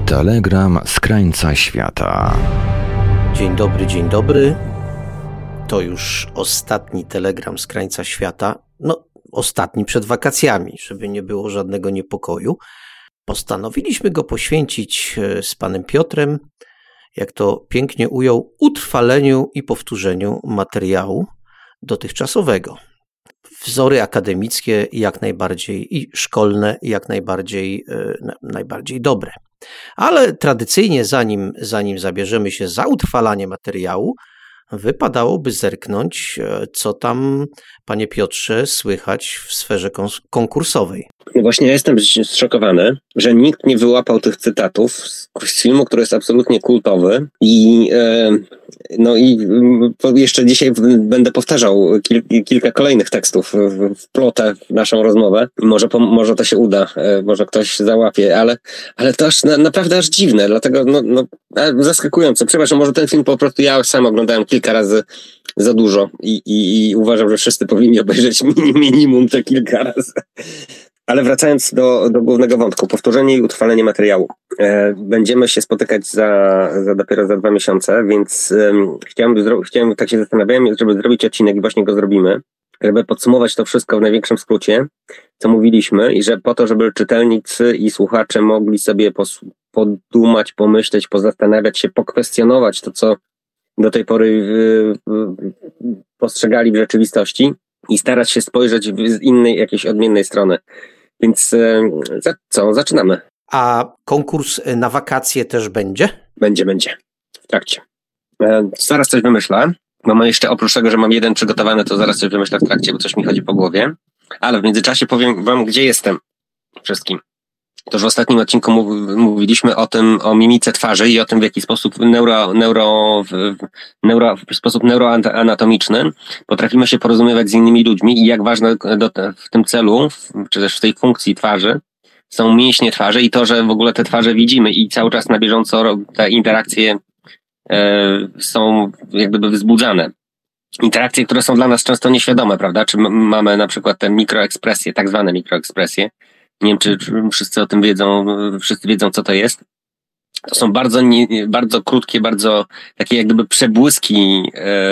Telegram z krańca świata. Dzień dobry. To już ostatni telegram z krańca świata. Ostatni przed wakacjami, żeby nie było żadnego niepokoju. Postanowiliśmy go poświęcić z panem Piotrem, jak to pięknie ujął, utrwaleniu i powtórzeniu materiału dotychczasowego. Wzory akademickie jak najbardziej i szkolne jak najbardziej dobre. Ale tradycyjnie zanim zabierzemy się za utrwalanie materiału, wypadałoby zerknąć, co tam, panie Piotrze, słychać w sferze konkursowej. No właśnie ja jestem zszokowany, że nikt nie wyłapał tych cytatów z filmu, który jest absolutnie kultowy i jeszcze dzisiaj będę powtarzał kilka kolejnych tekstów wplotę w naszą rozmowę. Może to się uda, może ktoś załapie, ale to aż naprawdę aż dziwne, dlatego zaskakujące. Przepraszam, może ten film po prostu ja sam oglądałem kilka razy za dużo i uważam, że wszyscy powinni obejrzeć minimum te kilka razy. Ale wracając do głównego wątku, powtórzenie i utrwalenie materiału. Będziemy się spotykać dopiero za 2 miesiące, więc chciałem, tak się zastanawiałem, żeby zrobić odcinek i właśnie go zrobimy, żeby podsumować to wszystko w największym skrócie, co mówiliśmy i że po to, żeby czytelnicy i słuchacze mogli sobie podumać, pomyśleć, pozastanawiać się, pokwestionować to, co do tej pory postrzegali w rzeczywistości i starać się spojrzeć z innej, jakiejś odmiennej strony. Więc zaczynamy. A konkurs na wakacje też będzie? Będzie. W trakcie. Zaraz coś wymyślę. Mam jeszcze, oprócz tego, że mam jeden przygotowany, to zaraz coś wymyślę w trakcie, bo coś mi chodzi po głowie. Ale w międzyczasie powiem wam, gdzie jestem wszystkim. To, że w ostatnim odcinku mówiliśmy o mimice twarzy i o tym, w jaki sposób w sposób neuroanatomiczny potrafimy się porozumiewać z innymi ludźmi i jak ważne w tym celu, czy też w tej funkcji twarzy, są mięśnie twarzy i to, że w ogóle te twarze widzimy i cały czas na bieżąco te interakcje są jak gdyby wzbudzane. Interakcje, które są dla nas często nieświadome, prawda? Czy mamy na przykład te mikroekspresje, tak zwane mikroekspresje. Nie wiem, czy wszyscy o tym wiedzą, wszyscy wiedzą, co to jest. To są bardzo krótkie, bardzo takie jak gdyby przebłyski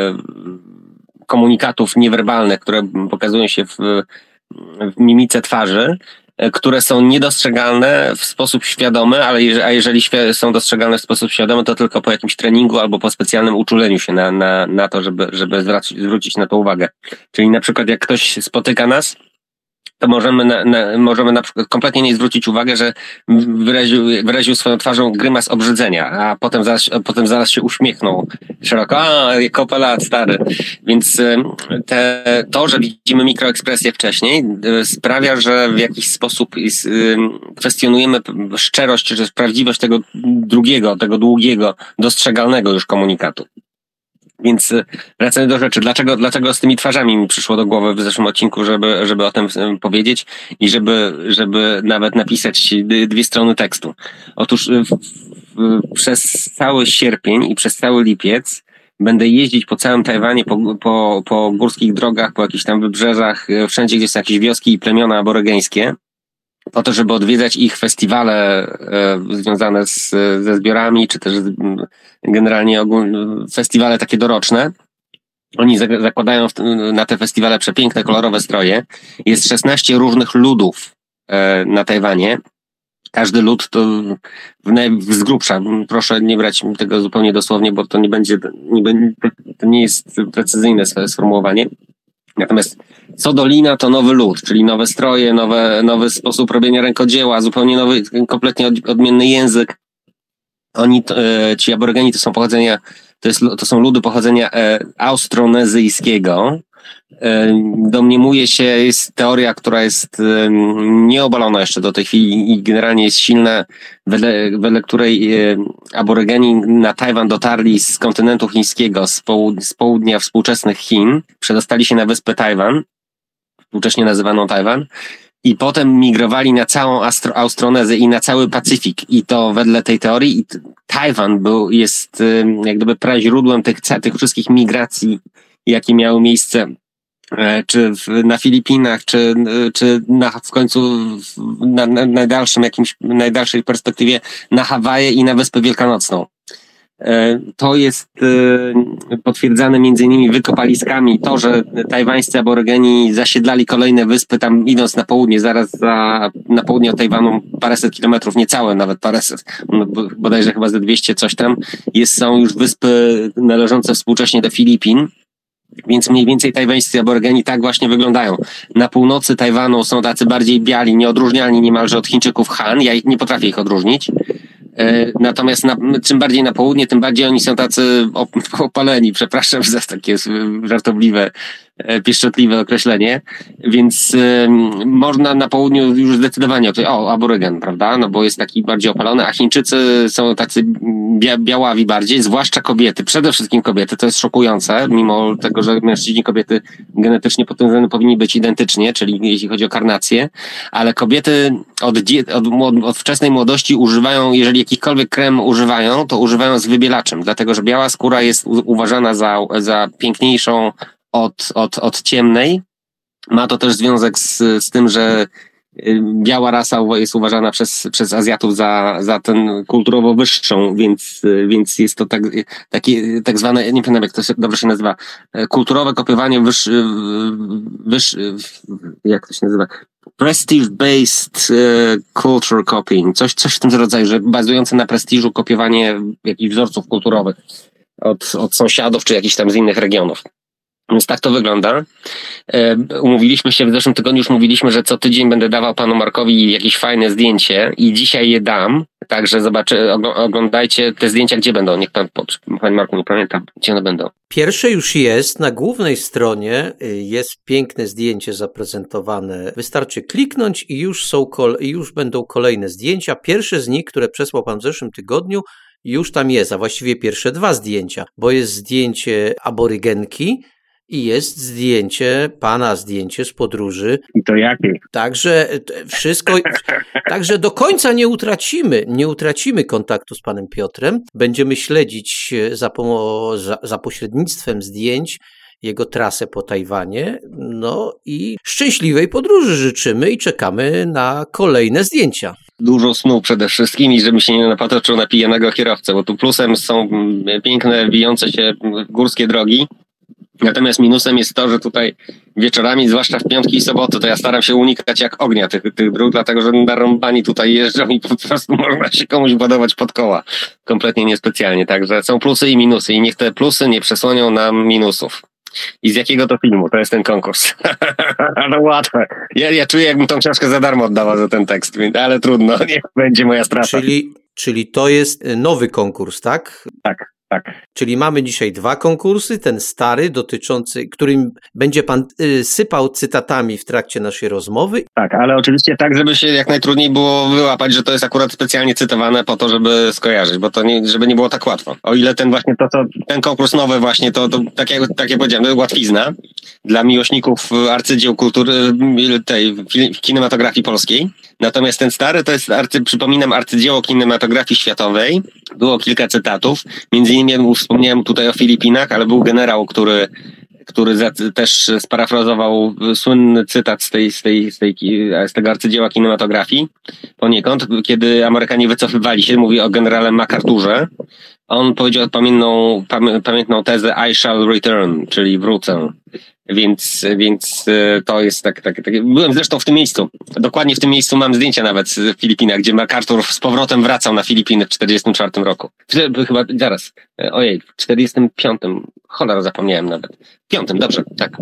komunikatów niewerbalnych, które pokazują się w mimice twarzy, które są niedostrzegalne w sposób świadomy, a jeżeli są dostrzegalne w sposób świadomy, to tylko po jakimś treningu albo po specjalnym uczuleniu się na to, żeby zwrócić na to uwagę. Czyli na przykład jak ktoś spotyka nas, to możemy na przykład kompletnie nie zwrócić uwagi, że wyraził swoją twarzą grymas obrzydzenia, a potem zaraz się uśmiechnął szeroko. Kopę lat, stary. Więc to, że widzimy mikroekspresję wcześniej, sprawia, że w jakiś sposób kwestionujemy szczerość, czy prawdziwość tego długiego, dostrzegalnego już komunikatu. Więc wracając do rzeczy, dlaczego z tymi twarzami mi przyszło do głowy w zeszłym odcinku, żeby o tym powiedzieć i żeby nawet napisać 2 strony tekstu. Otóż przez cały sierpień i przez cały lipiec będę jeździć po całym Tajwanie, po górskich drogach, po jakichś tam wybrzeżach, wszędzie gdzie są jakieś wioski i plemiona aborygeńskie, po to, żeby odwiedzać ich festiwale związane ze zbiorami, czy też generalnie festiwale takie doroczne. Oni zakładają na te festiwale przepiękne, kolorowe stroje. Jest 16 różnych ludów na Tajwanie. Każdy lud to z grubsza. Proszę nie brać tego zupełnie dosłownie, bo to to nie jest precyzyjne sformułowanie. Natomiast co dolina to nowy lud, czyli nowe stroje, nowy sposób robienia rękodzieła, zupełnie nowy, kompletnie odmienny język. Ci aborygeni to są ludy pochodzenia austronezyjskiego. Domniemuje się, jest teoria, która jest nieobalona jeszcze do tej chwili i generalnie jest silna, wedle której aborygeni na Tajwan dotarli z kontynentu chińskiego, z południa współczesnych Chin, przedostali się na wyspę Tajwan, współcześnie nazywaną Tajwan, i potem migrowali na całą Austronezję i na cały Pacyfik. I to wedle tej teorii Tajwan jest jak gdyby praźródłem tych wszystkich migracji, jakie miały miejsce czy na Filipinach, czy w końcu na najdalszej perspektywie na Hawaje i na Wyspę Wielkanocną. To jest potwierdzane między innymi wykopaliskami. To, że tajwańscy aborygeni zasiedlali kolejne wyspy, tam idąc na południe, na południe od Tajwanu paręset kilometrów, niecałe nawet paręset, bodajże chyba ze 200 coś tam, są już wyspy należące współcześnie do Filipin. Więc mniej więcej tajwańscy aborygeni tak właśnie wyglądają. Na północy Tajwanu są tacy bardziej biali, nieodróżnialni niemalże od Chińczyków Han. Ja nie potrafię ich odróżnić. Natomiast czym bardziej na południe, tym bardziej oni są tacy opaleni. Przepraszam za takie żartobliwe, pieszczotliwe określenie. Więc można na południu już zdecydowanie aborygen, prawda? No bo jest taki bardziej opalony, a Chińczycy są tacy białawi bardziej, zwłaszcza kobiety. Przede wszystkim kobiety, to jest szokujące, mimo tego, że mężczyźni i kobiety genetycznie pod tym względem powinni być identycznie, czyli jeśli chodzi o karnację, ale kobiety od wczesnej młodości używają, jeżeli jakikolwiek krem używają, to używają z wybielaczem, dlatego że biała skóra jest uważana za piękniejszą od ciemnej. Ma to też związek z tym, że biała rasa jest uważana przez Azjatów za ten kulturowo wyższą, więc jest to takie tak zwane, nie pamiętam jak to dobrze się nazywa, kulturowe kopiowanie jak to się nazywa? Prestige-based culture copying. Coś w tym rodzaju, że bazujące na prestiżu kopiowanie jakichś wzorców kulturowych od sąsiadów czy jakichś tam z innych regionów. Więc tak to wygląda. Umówiliśmy się, w zeszłym tygodniu już mówiliśmy, że co tydzień będę dawał panu Markowi jakieś fajne zdjęcie i dzisiaj je dam. Także oglądajcie te zdjęcia, gdzie będą. Niech pan Marku nie pamięta, gdzie one będą. Pierwsze już jest, na głównej stronie jest piękne zdjęcie zaprezentowane. Wystarczy kliknąć i już będą kolejne zdjęcia. Pierwsze z nich, które przesłał pan w zeszłym tygodniu, już tam jest, a właściwie pierwsze dwa zdjęcia, bo jest zdjęcie aborygenki i jest zdjęcie z podróży. I to jakie? Także wszystko, także do końca nie utracimy kontaktu z panem Piotrem. Będziemy śledzić za pośrednictwem zdjęć jego trasę po Tajwanie. No i szczęśliwej podróży życzymy i czekamy na kolejne zdjęcia. Dużo snu przede wszystkim i żeby się nie napatoczył na pijanego kierowcę, bo tu plusem są piękne, wijące się górskie drogi. Natomiast minusem jest to, że tutaj wieczorami, zwłaszcza w piątki i soboty, to ja staram się unikać jak ognia tych dróg, dlatego że narąbani tutaj jeżdżą i po prostu można się komuś ładować pod koła. Kompletnie niespecjalnie. Także są plusy i minusy i niech te plusy nie przesłonią nam minusów. I z jakiego to filmu? To jest ten konkurs. No łatwe. Ja czuję, jakbym tą książkę za darmo oddawał za ten tekst, ale trudno, niech będzie moja strata. Czyli to jest nowy konkurs, tak? Tak. Czyli mamy dzisiaj dwa konkursy, ten stary dotyczący, którym będzie pan sypał cytatami w trakcie naszej rozmowy. Tak, ale oczywiście tak, żeby się jak najtrudniej było wyłapać, że to jest akurat specjalnie cytowane po to, żeby skojarzyć, bo to nie, żeby nie było tak łatwo. O ile ten konkurs nowy właśnie, to tak jak powiedziałem, to jest łatwizna dla miłośników arcydzieł kultury, tej kinematografii polskiej. Natomiast ten stary to jest, przypominam, arcydzieło kinematografii światowej. Było kilka cytatów. Między innymi wspomniałem tutaj o Filipinach, ale był generał, który też sparafrazował słynny cytat z tego arcydzieła kinematografii poniekąd, kiedy Amerykanie wycofywali się, mówi o generale MacArthurze. On powiedział pamiętną tezę I shall return, czyli wrócę. Więc to jest tak. Byłem zresztą w tym miejscu. Dokładnie w tym miejscu mam zdjęcia nawet z Filipinach, gdzie MacArthur z powrotem wracał na Filipiny w 1944 roku. Chyba zaraz. Ojej, w 1945. Cholera, zapomniałem nawet. 5, dobrze, tak.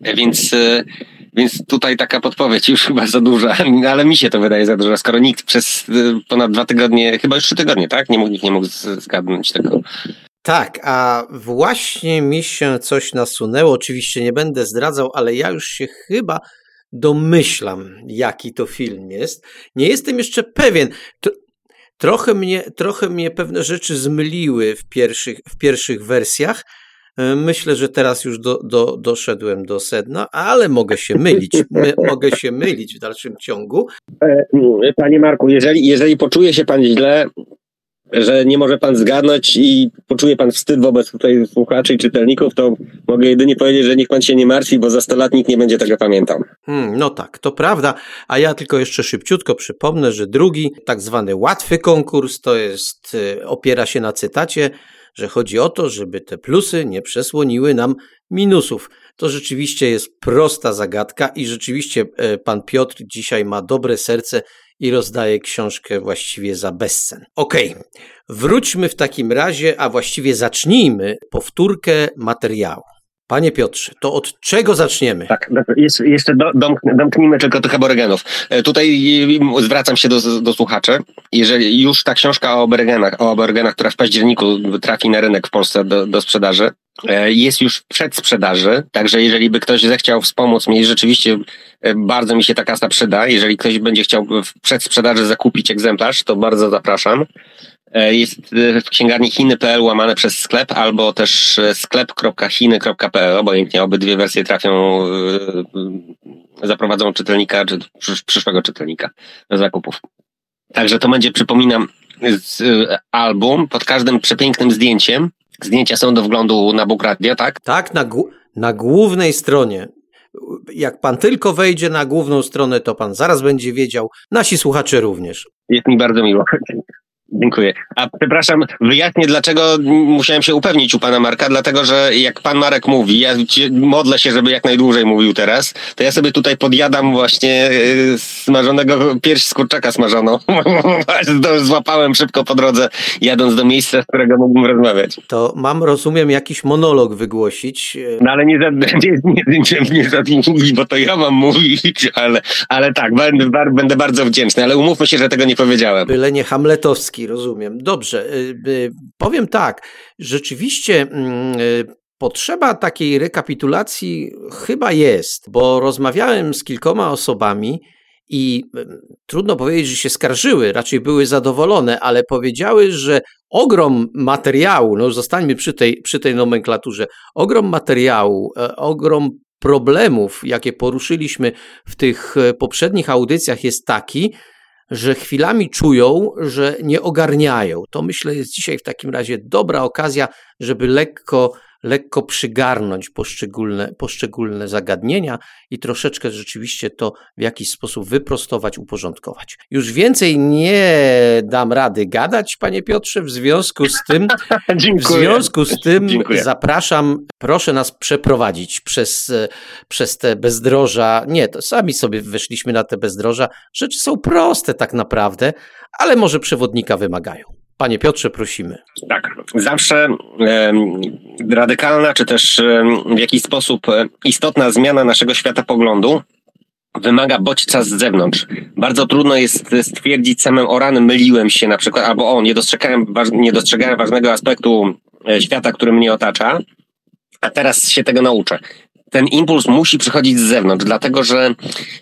Więc tutaj taka podpowiedź już chyba za duża, ale mi się to wydaje za dużo, skoro nikt przez ponad 2 tygodnie, chyba już 3 tygodnie, tak? Nikt nie mógł zgadnąć tego. Tak, a właśnie mi się coś nasunęło, oczywiście nie będę zdradzał, ale ja już się chyba domyślam, jaki to film jest. Nie jestem jeszcze pewien. Trochę mnie pewne rzeczy zmyliły w pierwszych wersjach. Myślę, że teraz już doszedłem do sedna, ale mogę się mylić. Mogę się mylić w dalszym ciągu. Panie Marku, jeżeli poczuje się pan źle, że nie może pan zgadnąć i poczuje pan wstyd wobec tutaj słuchaczy i czytelników, to mogę jedynie powiedzieć, że niech pan się nie martwi, bo za 100 lat nikt nie będzie tego pamiętał. No tak, to prawda, a ja tylko jeszcze szybciutko przypomnę, że drugi, tak zwany łatwy konkurs, to jest, opiera się na cytacie, że chodzi o to, żeby te plusy nie przesłoniły nam minusów. To rzeczywiście jest prosta zagadka i rzeczywiście pan Piotr dzisiaj ma dobre serce i rozdaje książkę właściwie za bezcen. Okej, wróćmy w takim razie, a właściwie zacznijmy powtórkę materiału. Panie Piotrze, to od czego zaczniemy? Tak, jeszcze domknijmy tylko tych aborygenów. Tutaj zwracam się do słuchaczy. Jeżeli już ta książka o aborygenach, która w październiku trafi na rynek w Polsce do sprzedaży, jest już w przedsprzedaży, także jeżeli by ktoś zechciał wspomóc mnie, rzeczywiście bardzo mi się ta kasa przyda. Jeżeli ktoś będzie chciał w przedsprzedaży zakupić egzemplarz, to bardzo zapraszam. Jest w księgarni chiny.pl łamane przez sklep, albo też sklep.chiny.pl, obojętnie obydwie wersje zaprowadzą czytelnika, czy przyszłego czytelnika do zakupów. Także to będzie, przypominam, album pod każdym przepięknym zdjęciem. Zdjęcia są do wglądu na Book Radio, tak? Tak, na głównej stronie. Jak pan tylko wejdzie na główną stronę, to pan zaraz będzie wiedział. Nasi słuchacze również. Jest mi bardzo miło. Dziękuję. A przepraszam, wyjaśnię, dlaczego musiałem się upewnić u pana Marka, dlatego że jak pan Marek mówi, ja modlę się, żeby jak najdłużej mówił teraz, to ja sobie tutaj podjadam właśnie smażonego pierś z kurczaka smażoną. Złapałem szybko po drodze, jadąc do miejsca, z którego mógłbym rozmawiać. To mam, rozumiem, jakiś monolog wygłosić. No ale nie bo to ja mam mówić, ale tak, będę bardzo wdzięczny, ale umówmy się, że tego nie powiedziałem. Byle nie hamletowski. Rozumiem. Dobrze. Powiem tak, rzeczywiście potrzeba takiej rekapitulacji chyba jest, bo rozmawiałem z kilkoma osobami i trudno powiedzieć, że się skarżyły, raczej były zadowolone, ale powiedziały, że ogrom materiału, no zostańmy przy tej nomenklaturze, ogrom materiału, ogrom problemów, jakie poruszyliśmy w tych poprzednich audycjach jest taki, że chwilami czują, że nie ogarniają. To myślę jest dzisiaj w takim razie dobra okazja, żeby lekko przygarnąć poszczególne zagadnienia i troszeczkę rzeczywiście to w jakiś sposób wyprostować, uporządkować. Już więcej nie dam rady gadać, panie Piotrze, w związku z tym Dziękuję. Zapraszam, proszę nas przeprowadzić przez te bezdroża. Nie, to sami sobie weszliśmy na te bezdroża. Rzeczy są proste tak naprawdę, ale może przewodnika wymagają. Panie Piotrze, prosimy. Tak, zawsze radykalna, czy też w jakiś sposób istotna zmiana naszego światopoglądu wymaga bodźca z zewnątrz. Bardzo trudno jest stwierdzić samym o rany, myliłem się na przykład, albo nie dostrzegałem ważnego aspektu świata, który mnie otacza, a teraz się tego nauczę. Ten impuls musi przychodzić z zewnątrz, dlatego że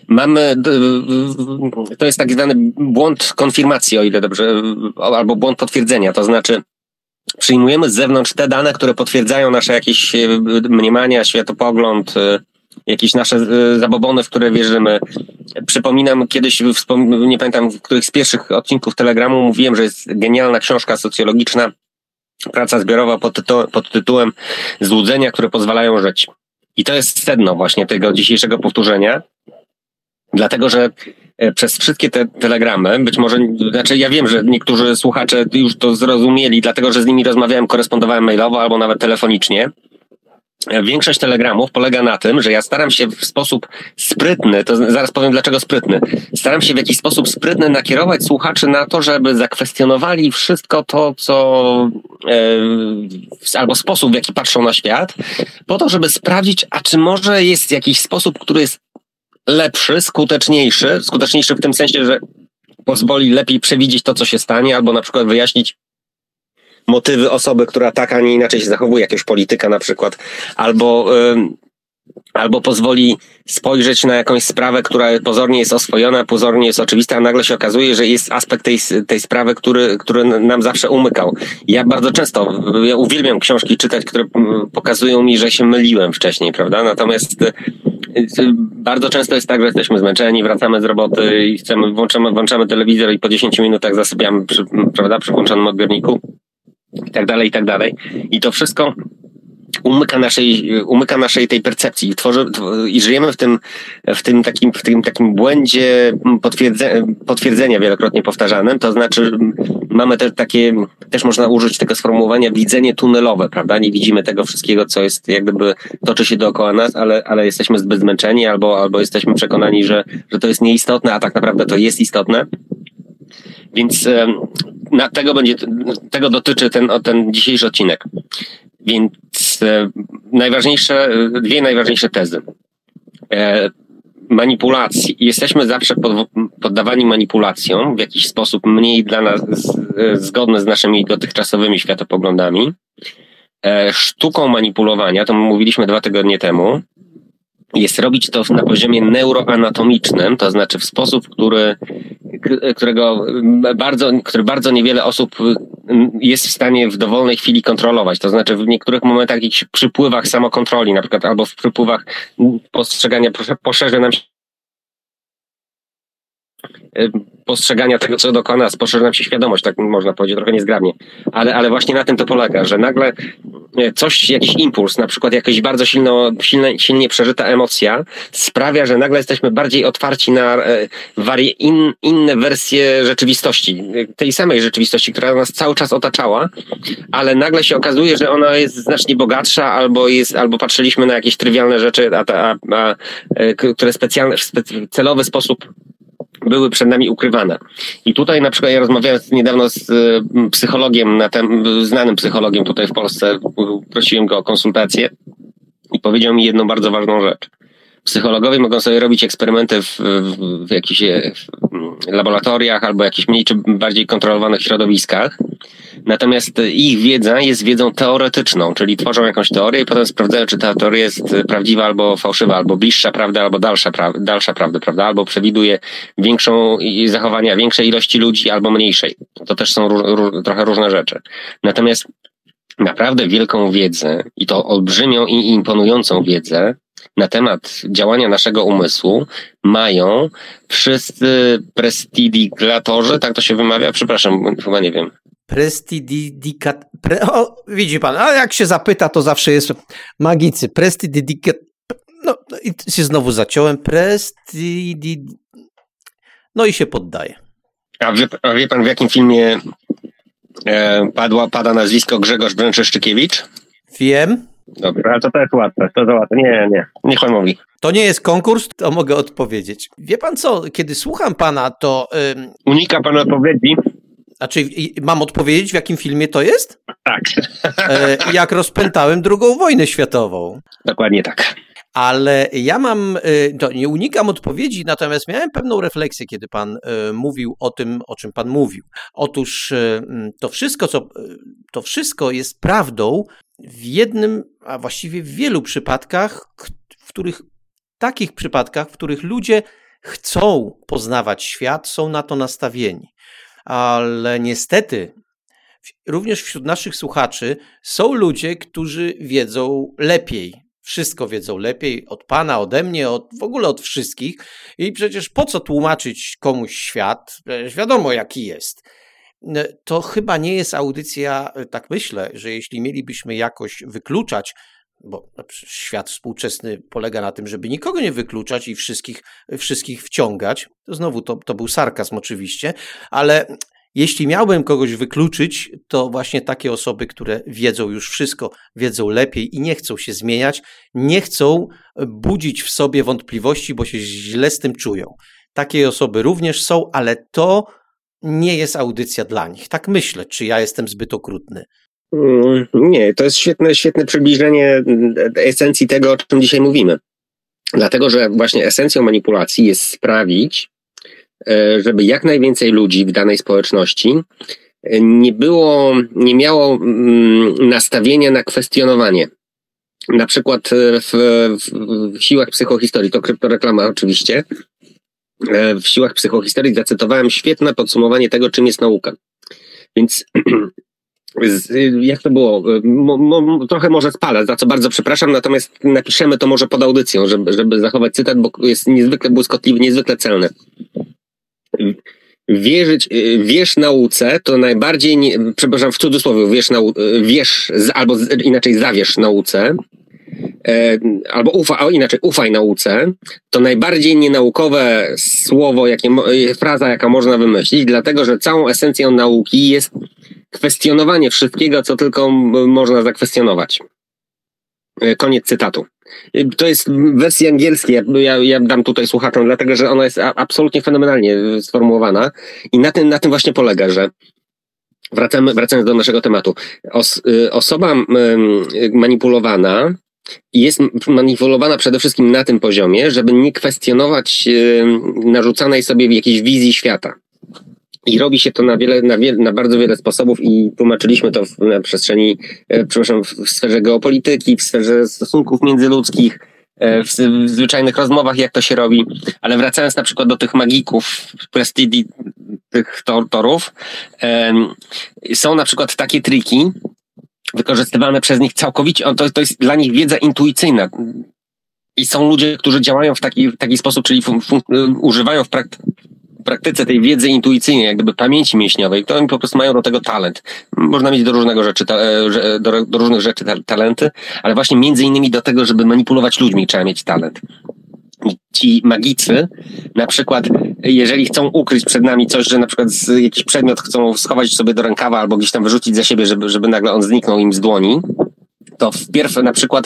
to jest tak zwany błąd konfirmacji, o ile dobrze, albo błąd potwierdzenia, to znaczy przyjmujemy z zewnątrz te dane, które potwierdzają nasze jakieś mniemania, światopogląd, jakieś nasze zabobony, w które wierzymy. Przypominam, kiedyś, nie pamiętam, w których z pierwszych odcinków Telegramu mówiłem, że jest genialna książka socjologiczna, praca zbiorowa pod tytułem Złudzenia, które pozwalają żyć. I to jest sedno właśnie tego dzisiejszego powtórzenia, dlatego że przez wszystkie te telegramy, być może, znaczy ja wiem, że niektórzy słuchacze już to zrozumieli, dlatego że z nimi rozmawiałem, korespondowałem mailowo albo nawet telefonicznie. Większość telegramów polega na tym, że ja staram się w sposób sprytny, to zaraz powiem dlaczego sprytny, staram się w jakiś sposób sprytny nakierować słuchaczy na to, żeby zakwestionowali wszystko to, co albo sposób, w jaki patrzą na świat, po to, żeby sprawdzić, a czy może jest jakiś sposób, który jest lepszy, skuteczniejszy w tym sensie, że pozwoli lepiej przewidzieć to, co się stanie, albo na przykład wyjaśnić motywy osoby, która tak, a nie inaczej się zachowuje, jakiegoś polityka na przykład, albo pozwoli spojrzeć na jakąś sprawę, która pozornie jest oswojona, pozornie jest oczywista, a nagle się okazuje, że jest aspekt tej sprawy, który nam zawsze umykał. Ja bardzo często, uwielbiam książki czytać, które pokazują mi, że się myliłem wcześniej, prawda? Natomiast Bardzo często jest tak, że jesteśmy zmęczeni, wracamy z roboty i włączamy telewizor i po 10 minutach zasypiamy przy włączonym odbiorniku i tak dalej, i tak dalej. I to wszystko umyka naszej tej percepcji i żyjemy w tym takim błędzie potwierdzenia wielokrotnie powtarzanym, to znaczy mamy też można użyć tego sformułowania widzenie tunelowe, prawda? Nie widzimy tego wszystkiego, co jest jak gdyby toczy się dookoła nas, ale jesteśmy zbyt zmęczeni albo jesteśmy przekonani, że to jest nieistotne, a tak naprawdę to jest istotne. Więc tego dotyczy ten dzisiejszy odcinek. Więc dwie najważniejsze tezy. Manipulacji. Jesteśmy zawsze poddawani manipulacjom w jakiś sposób mniej dla nas zgodny z naszymi dotychczasowymi światopoglądami. Sztuką manipulowania, to mówiliśmy 2 tygodnie temu, jest robić to na poziomie neuroanatomicznym, to znaczy w sposób, który bardzo niewiele osób jest w stanie w dowolnej chwili kontrolować. To znaczy w niektórych momentach, jakichś przypływach samokontroli, na przykład, albo w przypływach postrzegania poszerzy nam się postrzegania tego, co dookoła nas, poszerzy nam się świadomość, tak można powiedzieć, trochę niezgrabnie. Ale właśnie na tym to polega, że nagle jakiś impuls, na przykład jakaś bardzo silnie przeżyta emocja sprawia, że nagle jesteśmy bardziej otwarci na inne wersje rzeczywistości. Tej samej rzeczywistości, która nas cały czas otaczała, ale nagle się okazuje, że ona jest znacznie bogatsza, albo patrzyliśmy na jakieś trywialne rzeczy, które w celowy sposób były przed nami ukrywane. I tutaj na przykład ja rozmawiałem niedawno z psychologiem, znanym psychologiem tutaj w Polsce, prosiłem go o konsultację i powiedział mi jedną bardzo ważną rzecz. Psychologowie mogą sobie robić eksperymenty w jakichś laboratoriach albo jakichś mniej czy bardziej kontrolowanych środowiskach, natomiast ich wiedza jest wiedzą teoretyczną, czyli tworzą jakąś teorię i potem sprawdzają, czy ta teoria jest prawdziwa albo fałszywa, albo bliższa prawdy, albo dalsza prawdy, prawda? Albo przewiduje zachowania większej ilości ludzi, albo mniejszej. To też są trochę różne rzeczy. Natomiast naprawdę wielką wiedzę, i to olbrzymią i imponującą wiedzę na temat działania naszego umysłu mają wszyscy prestidigitatorzy, tak to się wymawia? Przepraszam, chyba nie wiem. Widzi pan, a jak się zapyta, to zawsze jest magicy. No i się znowu zaciąłem. No i się poddaje. A wie pan, w jakim filmie pada nazwisko Grzegorz Brzęczyszczykiewicz? Wiem. Dobra, ale to jest łatwe, to za łatwe. Nie, niech pan mówi. To nie jest konkurs, to mogę odpowiedzieć. Wie pan co, kiedy słucham pana, to... Unika pan odpowiedzi? Znaczy, mam odpowiedzieć, w jakim filmie to jest? Tak. Jak rozpętałem II wojnę światową. Dokładnie tak. Ale ja nie unikam odpowiedzi, natomiast miałem pewną refleksję, kiedy pan mówił o tym, o czym pan mówił. Otóż to wszystko jest prawdą w jednym, a właściwie w wielu przypadkach, w których ludzie chcą poznawać świat, są na to nastawieni. Ale niestety również wśród naszych słuchaczy są ludzie, którzy wiedzą lepiej. Wszystko wiedzą lepiej od pana, ode mnie, w ogóle od wszystkich. I przecież po co tłumaczyć komuś świat? Przecież wiadomo, jaki jest. To chyba nie jest audycja, tak myślę, że jeśli mielibyśmy jakoś wykluczać, bo świat współczesny polega na tym, żeby nikogo nie wykluczać i wszystkich wciągać. To znowu to był sarkazm oczywiście, ale jeśli miałbym kogoś wykluczyć, to właśnie takie osoby, które wiedzą już wszystko, wiedzą lepiej i nie chcą się zmieniać, nie chcą budzić w sobie wątpliwości, bo się źle z tym czują. Takie osoby również są, ale to nie jest audycja dla nich. Tak myślę, czy ja jestem zbyt okrutny. Nie, to jest świetne przybliżenie esencji tego, o czym dzisiaj mówimy. Dlatego, że właśnie esencją manipulacji jest sprawić, żeby jak najwięcej ludzi w danej społeczności nie miało nastawienia na kwestionowanie. Na przykład w siłach psychohistorii, to kryptoreklama oczywiście, w siłach psychohistorii zacytowałem świetne podsumowanie tego, czym jest nauka. Więc Jak to było? Trochę może spalę, za co bardzo przepraszam, natomiast napiszemy to może pod audycją, żeby zachować cytat, bo jest niezwykle błyskotliwy, niezwykle celny. Wierz nauce to najbardziej, przepraszam, w cudzysłowie, albo inaczej zawierz nauce, albo ufaj nauce, to najbardziej nienaukowe słowo, fraza, jaka można wymyślić, dlatego, że całą esencją nauki jest kwestionowanie wszystkiego, co tylko można zakwestionować. Koniec cytatu. To jest w wersji angielskiej, ja dam tutaj słuchaczom, dlatego, że ona jest absolutnie fenomenalnie sformułowana i na tym właśnie polega, że wracając do naszego tematu. Osoba manipulowana jest manipulowana przede wszystkim na tym poziomie, żeby nie kwestionować narzucanej sobie jakiejś wizji świata. I robi się to na bardzo wiele sposobów i tłumaczyliśmy to na przestrzeni, w sferze geopolityki, w sferze stosunków międzyludzkich, w zwyczajnych rozmowach, jak to się robi. Ale wracając na przykład do tych magików, prestidii, tych torów, są na przykład takie triki wykorzystywane przez nich całkowicie, to jest dla nich wiedza intuicyjna. I są ludzie, którzy działają w taki sposób, czyli używają w praktyce tej wiedzy intuicyjnej, jak gdyby pamięci mięśniowej, to oni po prostu mają do tego talent. Można mieć do różnych rzeczy talenty, ale właśnie między innymi do tego, żeby manipulować ludźmi, trzeba mieć talent. Ci magicy, na przykład, jeżeli chcą ukryć przed nami coś, że na przykład jakiś przedmiot chcą schować sobie do rękawa albo gdzieś tam wyrzucić za siebie, żeby nagle on zniknął im z dłoni, to wpierw na przykład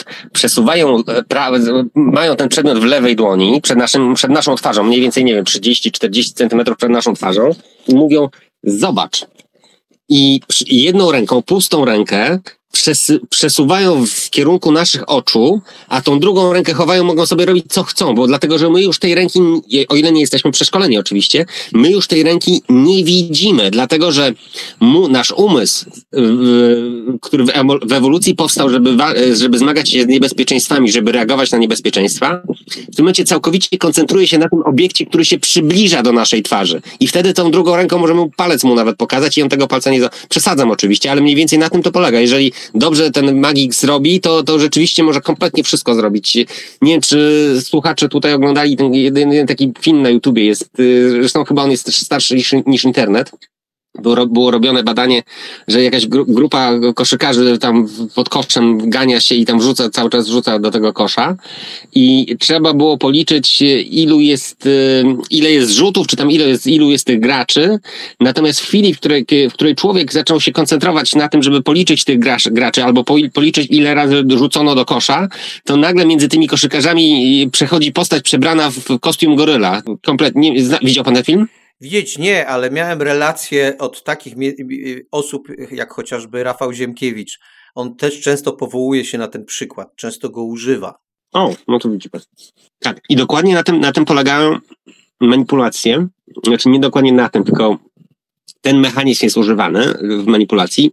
mają ten przedmiot w lewej dłoni, przed naszą twarzą, mniej więcej, 30-40 centymetrów przed naszą twarzą i mówią, zobacz. I jedną ręką, pustą rękę przesuwają w kierunku naszych oczu, a tą drugą rękę chowają, mogą sobie robić co chcą, bo dlatego, że my już tej ręki, o ile nie jesteśmy przeszkoleni oczywiście, my już tej ręki nie widzimy, dlatego, że nasz umysł, który w ewolucji powstał, żeby zmagać się z niebezpieczeństwami, żeby reagować na niebezpieczeństwa, w tym momencie całkowicie koncentruje się na tym obiekcie, który się przybliża do naszej twarzy. I wtedy tą drugą ręką możemy palec mu nawet pokazać i on tego palca nie... Przesadzam oczywiście, ale mniej więcej na tym to polega. Jeżeli dobrze ten magik zrobi, to rzeczywiście może kompletnie wszystko zrobić. Nie wiem, czy słuchacze tutaj oglądali ten jeden taki film na YouTubie, jest, zresztą chyba on jest też starszy niż internet. Było robione badanie, że jakaś grupa koszykarzy tam pod koszem gania się i tam cały czas wrzuca do tego kosza i trzeba było policzyć, ile jest rzutów, czy tam ilu jest tych graczy. Natomiast w chwili, w której człowiek zaczął się koncentrować na tym, żeby policzyć tych graczy albo policzyć, ile razy rzucono do kosza, to nagle między tymi koszykarzami przechodzi postać przebrana w kostium goryla. Kompletnie. Widział pan ten film? Widzieć nie, ale miałem relacje od takich osób, jak chociażby Rafał Ziemkiewicz. On też często powołuje się na ten przykład, często go używa. O, no to widzi pan. Tak, i dokładnie na tym polegają manipulacje. Znaczy nie dokładnie na tym, tylko ten mechanizm jest używany w manipulacji,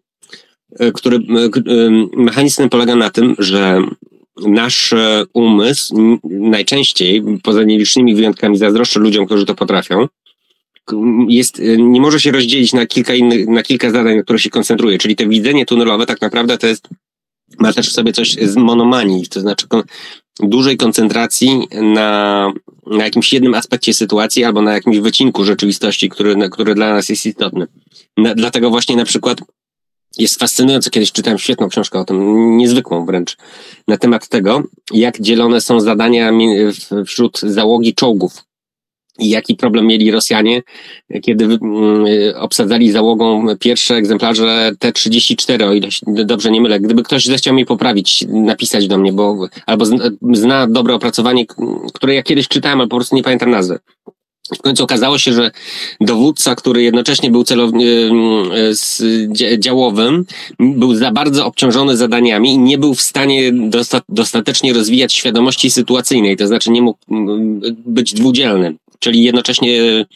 mechanizm ten polega na tym, że nasz umysł najczęściej, poza nielicznymi wyjątkami, zazdroszczę ludziom, którzy to potrafią, nie może się rozdzielić na kilka zadań, na które się koncentruje. Czyli to widzenie tunelowe tak naprawdę ma też w sobie coś z monomanii, to znaczy dużej koncentracji na jakimś jednym aspekcie sytuacji albo na jakimś wycinku rzeczywistości, który dla nas jest istotny. Dlatego właśnie na przykład jest fascynujące, kiedyś czytałem świetną książkę o tym, niezwykłą wręcz, na temat tego, jak dzielone są zadania wśród załogi czołgów. I jaki problem mieli Rosjanie, kiedy obsadzali załogą pierwsze egzemplarze T-34, o ile dobrze nie mylę. Gdyby ktoś zechciał mnie poprawić, napisać do mnie, albo zna dobre opracowanie, które ja kiedyś czytałem, ale po prostu nie pamiętam nazwy. W końcu okazało się, że dowódca, który jednocześnie był działowym, był za bardzo obciążony zadaniami i nie był w stanie dostatecznie rozwijać świadomości sytuacyjnej, to znaczy nie mógł być dwudzielny, czyli jednocześnie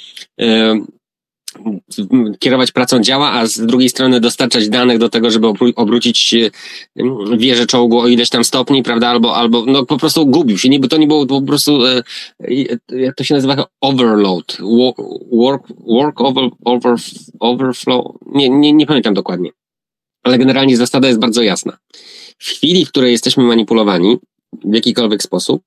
kierować pracą działa, a z drugiej strony dostarczać danych do tego, żeby obrócić wieżę czołgu o ileś tam stopni, prawda, albo no po prostu gubił się, to nie było po prostu, jak to się nazywa, overload, overflow, nie pamiętam dokładnie. Ale generalnie zasada jest bardzo jasna. W chwili, w której jesteśmy manipulowani w jakikolwiek sposób,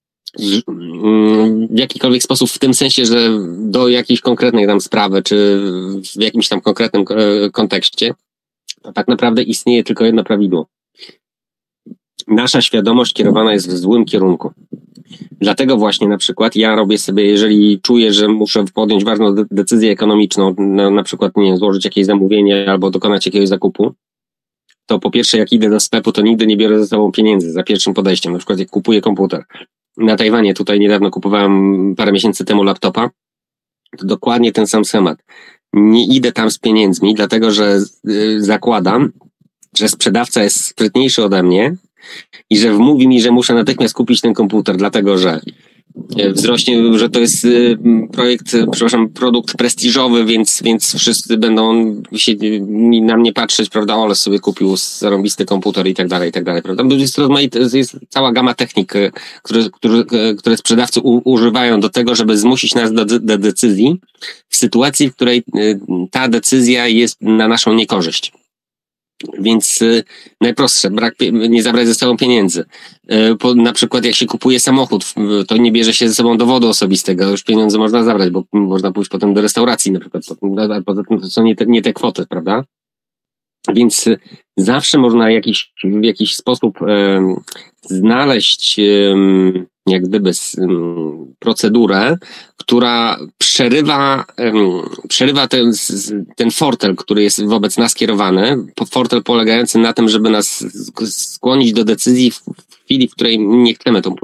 w tym sensie, że do jakiejś konkretnej tam sprawy, czy w jakimś tam konkretnym kontekście, to tak naprawdę istnieje tylko jedno prawidło. Nasza świadomość kierowana jest w złym kierunku. Dlatego właśnie na przykład ja robię sobie, jeżeli czuję, że muszę podjąć ważną decyzję ekonomiczną, na przykład nie wiem, złożyć jakieś zamówienie albo dokonać jakiegoś zakupu, to po pierwsze jak idę do sklepu, to nigdy nie biorę ze sobą pieniędzy za pierwszym podejściem. Na przykład jak kupuję komputer. Na Tajwanie tutaj niedawno kupowałem parę miesięcy temu laptopa, to dokładnie ten sam schemat. Nie idę tam z pieniędzmi, dlatego że zakładam, że sprzedawca jest sprytniejszy ode mnie i że wmówi mi, że muszę natychmiast kupić ten komputer, dlatego że wzrośnie, że to jest produkt prestiżowy, więc wszyscy będą się na mnie patrzeć, prawda, ale sobie kupił zarąbisty komputer i tak dalej, prawda. Jest cała gama technik, które sprzedawcy używają do tego, żeby zmusić nas do decyzji w sytuacji, w której ta decyzja jest na naszą niekorzyść. Więc najprostsze, nie zabrać ze sobą pieniędzy. Na przykład jak się kupuje samochód, to nie bierze się ze sobą dowodu osobistego, już pieniądze można zabrać, bo można pójść potem do restauracji na przykład. Poza tym to są nie te kwoty, prawda? Więc zawsze można w jakiś sposób znaleźć jak gdyby procedurę, która przerywa ten fortel, który jest wobec nas kierowany, fortel polegający na tym, żeby nas skłonić do decyzji w chwili, w której nie chcemy tą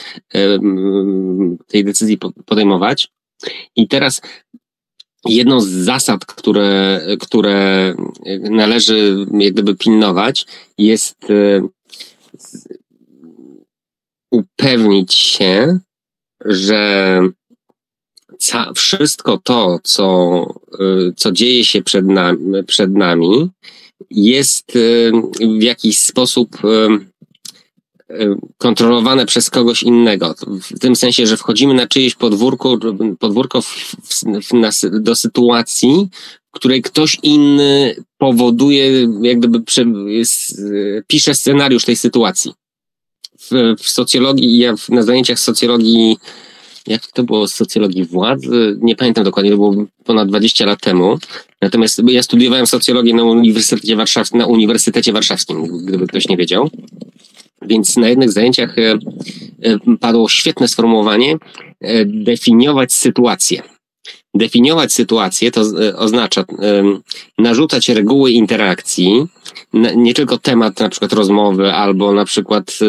tej decyzji podejmować. I teraz jedną z zasad, które należy jak gdyby pilnować, jest upewnić się, że wszystko to, co dzieje się przed nami, jest w jakiś sposób kontrolowane przez kogoś innego. W tym sensie, że wchodzimy na czyjeś podwórko do sytuacji, w której ktoś inny powoduje, jak gdyby pisze scenariusz tej sytuacji. W socjologii, na zajęciach socjologii, jak to było, socjologii władzy, nie pamiętam dokładnie, to było ponad 20 lat temu. Natomiast ja studiowałem socjologię na Uniwersytecie Warszawskim, gdyby ktoś nie wiedział. Więc na jednych zajęciach padło świetne sformułowanie definiować sytuację. Definiować sytuację to oznacza narzucać reguły interakcji, nie tylko temat na przykład rozmowy albo na przykład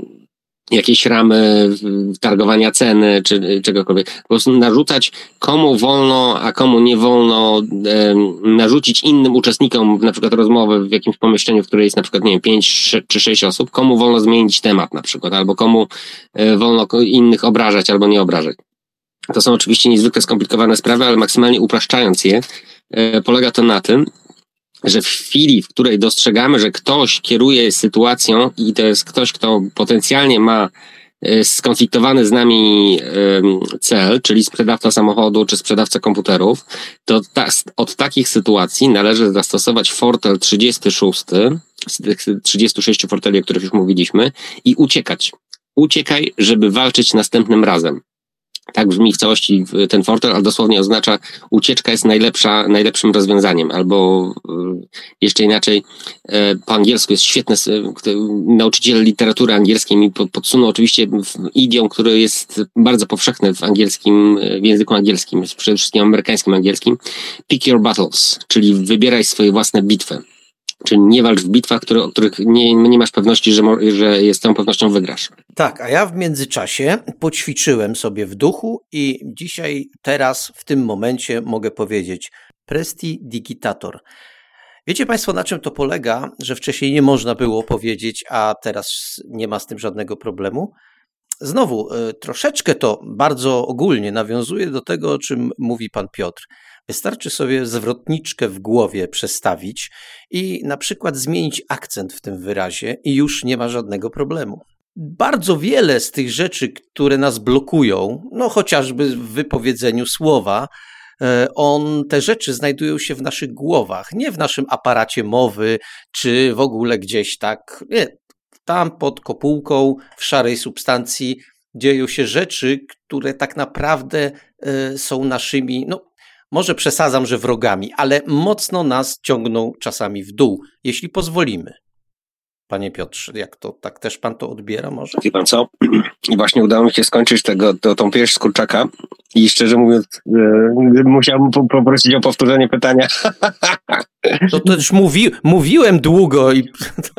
jakieś ramy targowania ceny czy czegokolwiek. Po prostu narzucać komu wolno, a komu nie wolno narzucić innym uczestnikom na przykład rozmowy w jakimś pomieszczeniu, w której jest na przykład, nie wiem, 5 czy 6 osób, komu wolno zmienić temat na przykład, albo komu wolno innych obrażać albo nie obrażać. To są oczywiście niezwykle skomplikowane sprawy, ale maksymalnie upraszczając je, polega to na tym, że w chwili, w której dostrzegamy, że ktoś kieruje sytuacją i to jest ktoś, kto potencjalnie ma skonfliktowany z nami cel, czyli sprzedawca samochodu czy sprzedawca komputerów, to od takich sytuacji należy zastosować fortel 36 z tych 36 forteli, o których już mówiliśmy, i uciekać. Uciekaj, żeby walczyć następnym razem. Tak brzmi w całości ten fortel, ale dosłownie oznacza ucieczka jest najlepszym rozwiązaniem, albo jeszcze inaczej, po angielsku jest świetny, nauczyciel literatury angielskiej mi podsunął oczywiście idiom, który jest bardzo powszechny w języku angielskim, przede wszystkim amerykańskim angielskim, pick your battles, czyli wybieraj swoje własne bitwy. Czyli nie walcz w bitwach, o których nie masz pewności, że z tą pewnością wygrasz. Tak, a ja w międzyczasie poćwiczyłem sobie w duchu i dzisiaj, teraz, w tym momencie mogę powiedzieć prestidigitator. Wiecie Państwo, na czym to polega, że wcześniej nie można było powiedzieć, a teraz nie ma z tym żadnego problemu? Znowu, troszeczkę to bardzo ogólnie nawiązuje do tego, o czym mówi pan Piotr. Wystarczy sobie zwrotniczkę w głowie przestawić i na przykład zmienić akcent w tym wyrazie i już nie ma żadnego problemu. Bardzo wiele z tych rzeczy, które nas blokują, no chociażby w wypowiedzeniu słowa, Te rzeczy znajdują się w naszych głowach, nie w naszym aparacie mowy, czy w ogóle gdzieś tak, nie, tam pod kopułką, w szarej substancji dzieją się rzeczy, które tak naprawdę są naszymi, no może przesadzam, że wrogami, ale mocno nas ciągną czasami w dół, jeśli pozwolimy. Panie Piotrze, jak to, tak też pan to odbiera może? Wie pan co? I właśnie udało mi się skończyć tą pierś z kurczaka i szczerze mówiąc musiałbym poprosić o powtórzenie pytania. To też mówiłem długo i...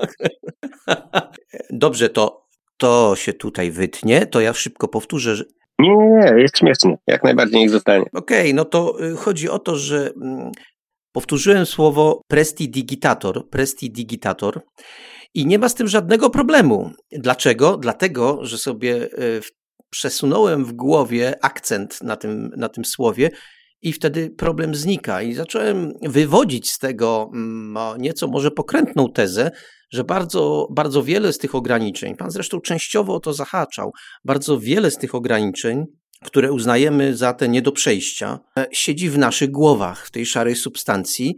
Dobrze, to się tutaj wytnie, to ja szybko powtórzę, że... Nie, jest śmiesznie. Jak najbardziej niech zostanie. Okej, no to chodzi o to, że powtórzyłem słowo prestidigitator i nie ma z tym żadnego problemu. Dlaczego? Dlatego, że sobie przesunąłem w głowie akcent na tym słowie i wtedy problem znika. I zacząłem wywodzić z tego nieco może pokrętną tezę, że bardzo, bardzo wiele z tych ograniczeń, pan zresztą częściowo o to zahaczał, bardzo wiele z tych ograniczeń, które uznajemy za te nie do przejścia, siedzi w naszych głowach, w tej szarej substancji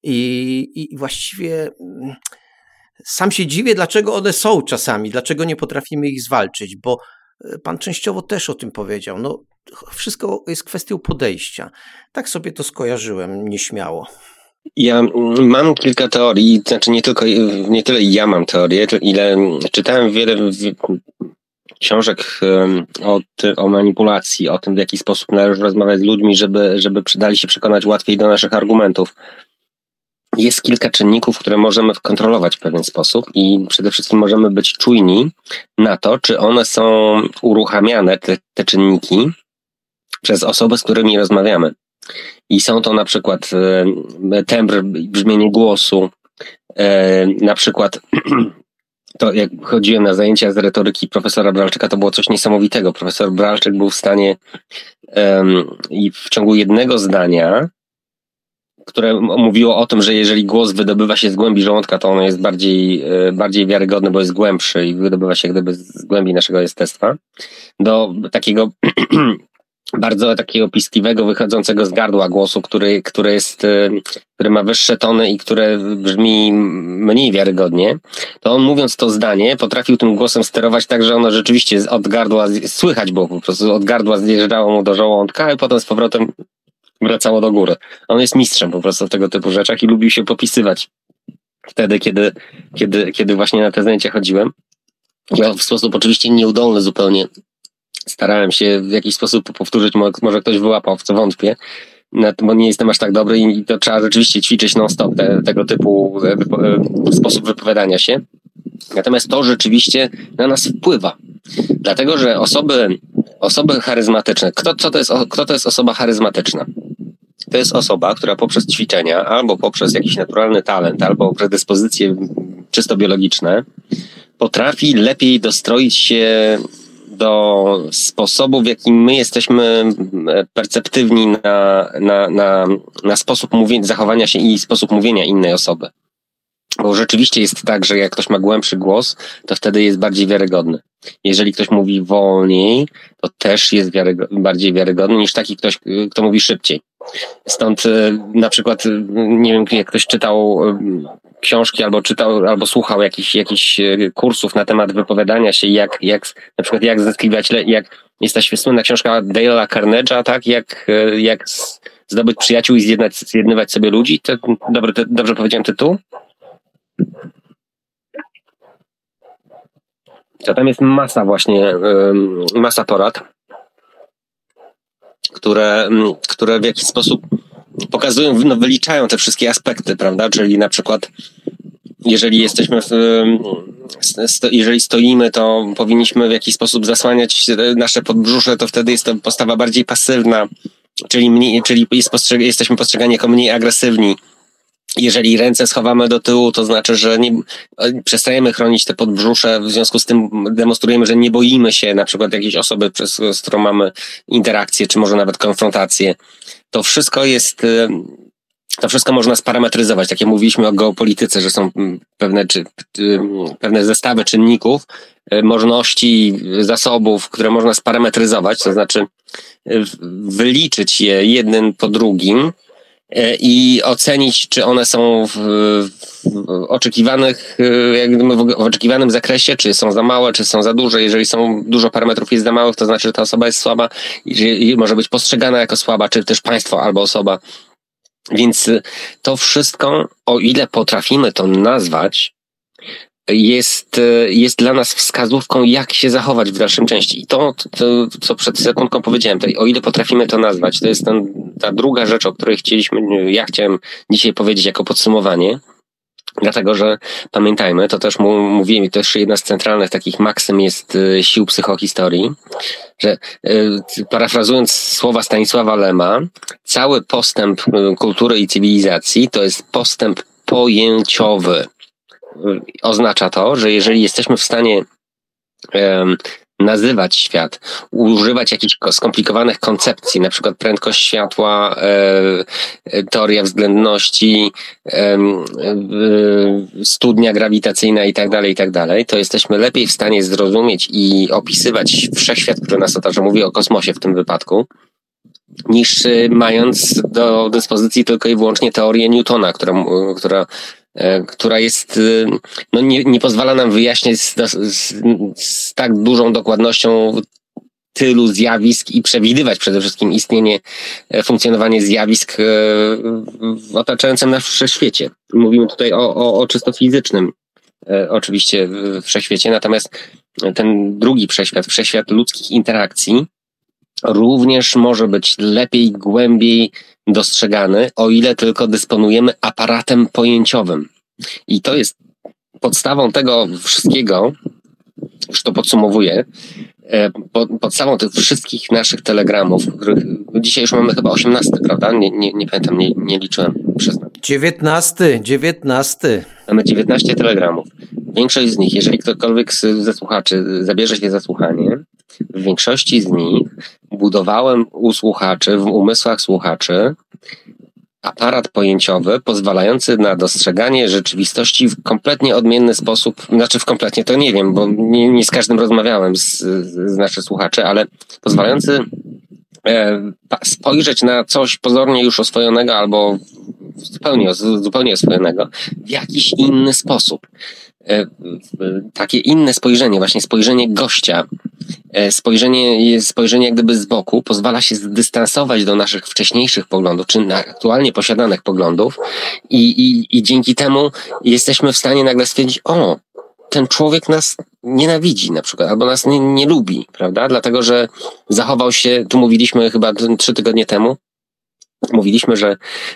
i właściwie sam się dziwię, dlaczego one są czasami, dlaczego nie potrafimy ich zwalczyć, bo pan częściowo też o tym powiedział. No, wszystko jest kwestią podejścia. Tak sobie to skojarzyłem nieśmiało. Ja mam kilka teorii, znaczy nie tyle ja mam teorię, ile czytałem wiele książek o manipulacji, o tym, w jaki sposób należy rozmawiać z ludźmi, żeby dali się przekonać łatwiej do naszych argumentów. Jest kilka czynników, które możemy kontrolować w pewien sposób i przede wszystkim możemy być czujni na to, czy one są uruchamiane, te czynniki, przez osoby, z którymi rozmawiamy. I są to na przykład tembr, brzmienie głosu, na przykład to jak chodziłem na zajęcia z retoryki profesora Bralczyka, to było coś niesamowitego. Profesor Bralczyk był w stanie i w ciągu jednego zdania, które mówiło o tym, że jeżeli głos wydobywa się z głębi żołądka, to ono jest bardziej wiarygodne, bo jest głębszy i wydobywa się gdyby z głębi naszego jestestwa, do takiego bardzo takiego piskliwego, wychodzącego z gardła głosu, który ma wyższe tony i które brzmi mniej wiarygodnie, to on mówiąc to zdanie potrafił tym głosem sterować tak, że ono rzeczywiście od gardła słychać było po prostu, od gardła zjeżdżało mu do żołądka i potem z powrotem wracało do góry. On jest mistrzem po prostu w tego typu rzeczach i lubił się popisywać wtedy, kiedy właśnie na te zajęcia chodziłem. Ja w sposób oczywiście nieudolny zupełnie starałem się w jakiś sposób powtórzyć, może ktoś wyłapał, w co wątpię, bo nie jestem aż tak dobry i to trzeba rzeczywiście ćwiczyć non-stop, tego typu sposób wypowiadania się. Natomiast to rzeczywiście na nas wpływa. Dlatego, że osoby charyzmatyczne, kto to jest osoba charyzmatyczna? To jest osoba, która poprzez ćwiczenia, albo poprzez jakiś naturalny talent, albo predyspozycje czysto biologiczne, potrafi lepiej dostroić się do sposobu, w jakim my jesteśmy perceptywni na sposób zachowania się i sposób mówienia innej osoby. Bo rzeczywiście jest tak, że jak ktoś ma głębszy głos, to wtedy jest bardziej wiarygodny. Jeżeli ktoś mówi wolniej, to też jest bardziej wiarygodny niż taki ktoś, kto mówi szybciej. Stąd na przykład, nie wiem, jak ktoś czytał książki albo słuchał jakichś kursów na temat wypowiadania się, jak na przykład jak zyskiwać, jak jest ta słynna książka Dale'a Carnegie'a, tak, jak zdobyć przyjaciół i zjednywać sobie ludzi. Dobrze powiedziałem tytuł? To tam jest masa porad, które w jakiś sposób pokazują, wyliczają te wszystkie aspekty, prawda? Czyli na przykład jeżeli jeżeli stoimy, to powinniśmy w jakiś sposób zasłaniać nasze podbrzusze, to wtedy jest to postawa bardziej pasywna, czyli jesteśmy postrzegani jako mniej agresywni. Jeżeli ręce schowamy do tyłu, to znaczy, że przestajemy chronić te podbrzusze, w związku z tym demonstrujemy, że nie boimy się na przykład jakiejś osoby, z którą mamy interakcję, czy może nawet konfrontację. To wszystko można sparametryzować. Tak jak mówiliśmy o geopolityce, że są pewne zestawy czynników, możności, zasobów, które można sparametryzować, to znaczy wyliczyć je jeden po drugim i ocenić, czy one są w oczekiwanym zakresie, czy są za małe, czy są za duże. Jeżeli są dużo parametrów jest za małych, to znaczy, że ta osoba jest słaba i może być postrzegana jako słaba, czy też państwo albo osoba. Więc to wszystko, o ile potrafimy to nazwać, jest dla nas wskazówką, jak się zachować w dalszym części. I to co przed sekundką powiedziałem, o ile potrafimy to nazwać, to jest ta druga rzecz, o której ja chciałem dzisiaj powiedzieć jako podsumowanie. Dlatego, że pamiętajmy, to też mówiłem, to też jedna z centralnych takich maksym jest sił psychohistorii, że parafrazując słowa Stanisława Lema, cały postęp kultury i cywilizacji to jest postęp pojęciowy. Oznacza to, że jeżeli jesteśmy w stanie nazywać świat, używać jakichś skomplikowanych koncepcji, na przykład prędkość światła, teoria względności, studnia grawitacyjna i tak dalej, to jesteśmy lepiej w stanie zrozumieć i opisywać wszechświat, który nas otacza, mówię o kosmosie w tym wypadku, niż mając do dyspozycji tylko i wyłącznie teorię Newtona, która jest, nie pozwala nam wyjaśnić z tak dużą dokładnością tylu zjawisk i przewidywać przede wszystkim funkcjonowanie zjawisk w otaczającym nas wszechświecie. Mówimy tutaj o czysto fizycznym oczywiście wszechświecie, natomiast ten drugi wszechświat ludzkich interakcji również może być lepiej, głębiej dostrzegany, o ile tylko dysponujemy aparatem pojęciowym. I to jest podstawą tego wszystkiego, już to podsumowuję, podstawą tych wszystkich naszych telegramów, których dzisiaj już mamy chyba 18, prawda? Nie pamiętam, nie liczyłem, przyznam. 19. Mamy 19 telegramów. Większość z nich, jeżeli ktokolwiek ze słuchaczy zabierze się za słuchanie, w większości z nich budowałem u słuchaczy, w umysłach słuchaczy aparat pojęciowy pozwalający na dostrzeganie rzeczywistości w kompletnie odmienny sposób, to nie wiem, bo nie z każdym rozmawiałem z naszych słuchaczy, ale pozwalający spojrzeć na coś pozornie już oswojonego albo zupełnie oswojonego w jakiś inny sposób. Takie inne spojrzenie, właśnie spojrzenie gościa, spojrzenie jak gdyby z boku pozwala się zdystansować do naszych wcześniejszych poglądów, czy aktualnie posiadanych poglądów i dzięki temu jesteśmy w stanie nagle stwierdzić, ten człowiek nas nienawidzi na przykład, albo nas nie lubi, prawda? Dlatego, że zachował się, tu mówiliśmy chyba 3 tygodnie temu, mówiliśmy, że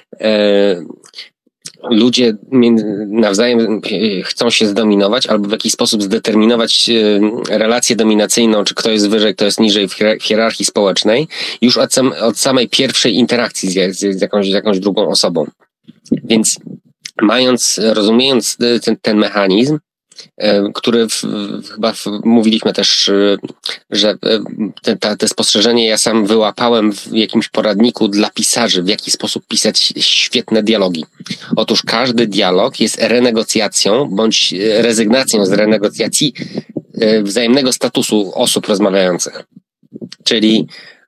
ludzie nawzajem chcą się zdominować albo w jakiś sposób zdeterminować relację dominacyjną, czy kto jest wyżej, kto jest niżej w hierarchii społecznej, już od samej pierwszej interakcji z jakąś drugą osobą. Więc rozumiejąc ten mechanizm, który chyba mówiliśmy też, że te spostrzeżenie ja sam wyłapałem w jakimś poradniku dla pisarzy, w jaki sposób pisać świetne dialogi. Otóż każdy dialog jest renegocjacją bądź rezygnacją z renegocjacji wzajemnego statusu osób rozmawiających. Czyli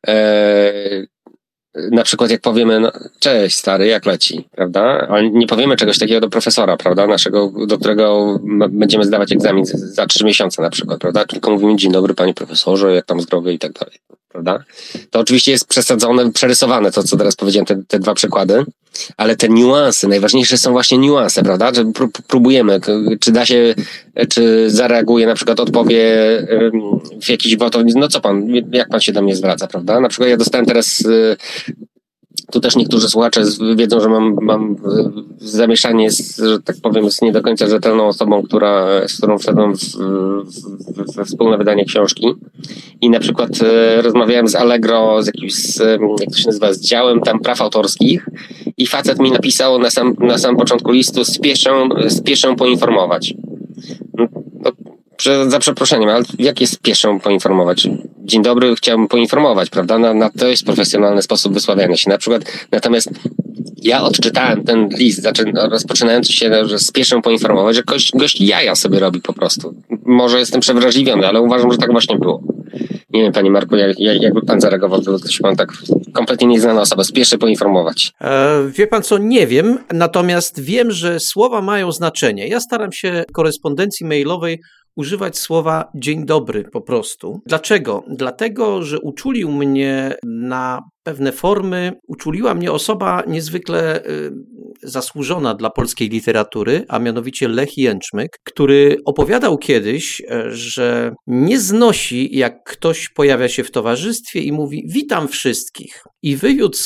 na przykład jak powiemy, cześć stary, jak leci, prawda? Ale nie powiemy czegoś takiego do profesora, prawda? Do którego będziemy zdawać egzamin za 3 miesiące na przykład, prawda? Tylko mówimy, dzień dobry panie profesorze, jak tam zdrowie i tak dalej, prawda? To oczywiście jest przesadzone, przerysowane to, co teraz powiedziałem, te 2 przykłady, ale te niuanse, najważniejsze są właśnie niuanse, prawda? Że próbujemy, czy zareaguje, na przykład odpowie w jakiś gwałtowny, jak pan się do mnie zwraca, prawda? Na przykład ja dostałem teraz, tu też niektórzy słuchacze wiedzą, że mam zamieszanie że tak powiem, z nie do końca rzetelną osobą, z którą wszedłem we wspólne wydanie książki i na przykład rozmawiałem z Allegro, jak to się nazywa, z działem tam praw autorskich i facet mi napisał na sam początku listu, spieszę poinformować. Za przeproszeniem, ale jak jest spieszę poinformować? Dzień dobry, chciałbym poinformować, prawda? To jest profesjonalny sposób wysławiania się. Na przykład, natomiast ja odczytałem ten list, rozpoczynając się, że spieszę poinformować, że gość jaja sobie robi po prostu. Może jestem przewrażliwiony, ale uważam, że tak właśnie było. Nie wiem, panie Marku, jakby pan zareagował, to ktoś pan tak kompletnie nieznana osoba, spieszy poinformować. Wie pan co, nie wiem, natomiast wiem, że słowa mają znaczenie. Ja staram się w korespondencji mailowej używać słowa dzień dobry po prostu. Dlaczego? Dlatego, że uczulił mnie na pewne formy, uczuliła mnie osoba niezwykle zasłużona dla polskiej literatury, a mianowicie Lech Jęczmyk, który opowiadał kiedyś, że nie znosi, jak ktoś pojawia się w towarzystwie i mówi witam wszystkich. I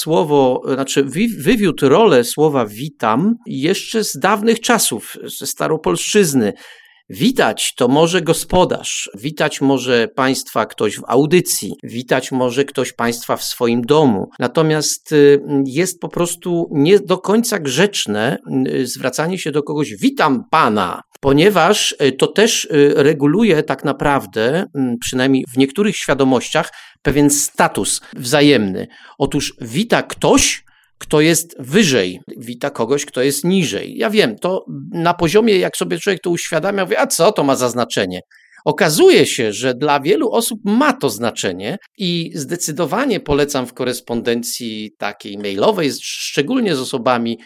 wywiódł rolę słowa witam jeszcze z dawnych czasów, ze staropolszczyzny. Witać to może gospodarz, witać może państwa ktoś w audycji, witać może ktoś państwa w swoim domu. Natomiast jest po prostu nie do końca grzeczne zwracanie się do kogoś witam pana, ponieważ to też reguluje tak naprawdę, przynajmniej w niektórych świadomościach, pewien status wzajemny. Otóż wita ktoś, kto jest wyżej, wita kogoś, kto jest niżej. Ja wiem, to na poziomie, jak sobie człowiek to uświadamia, mówi, a co to ma za znaczenie? Okazuje się, że dla wielu osób ma to znaczenie i zdecydowanie polecam w korespondencji takiej mailowej, szczególnie z osobami,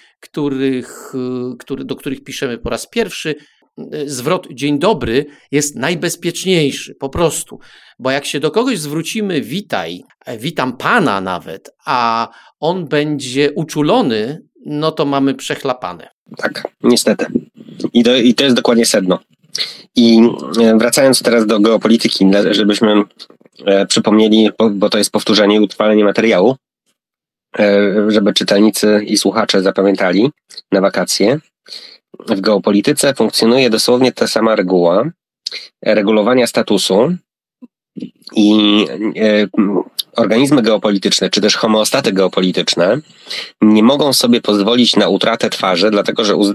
do których piszemy po raz pierwszy, zwrot dzień dobry jest najbezpieczniejszy, po prostu. Bo jak się do kogoś zwrócimy witam pana nawet, a on będzie uczulony, no to mamy przechlapane. Tak, niestety. I to jest dokładnie sedno. I wracając teraz do geopolityki, żebyśmy przypomnieli, bo to jest powtórzenie i utrwalenie materiału, żeby czytelnicy i słuchacze zapamiętali na wakacje. W geopolityce funkcjonuje dosłownie ta sama reguła regulowania statusu i organizmy geopolityczne, czy też homeostaty geopolityczne nie mogą sobie pozwolić na utratę twarzy, dlatego że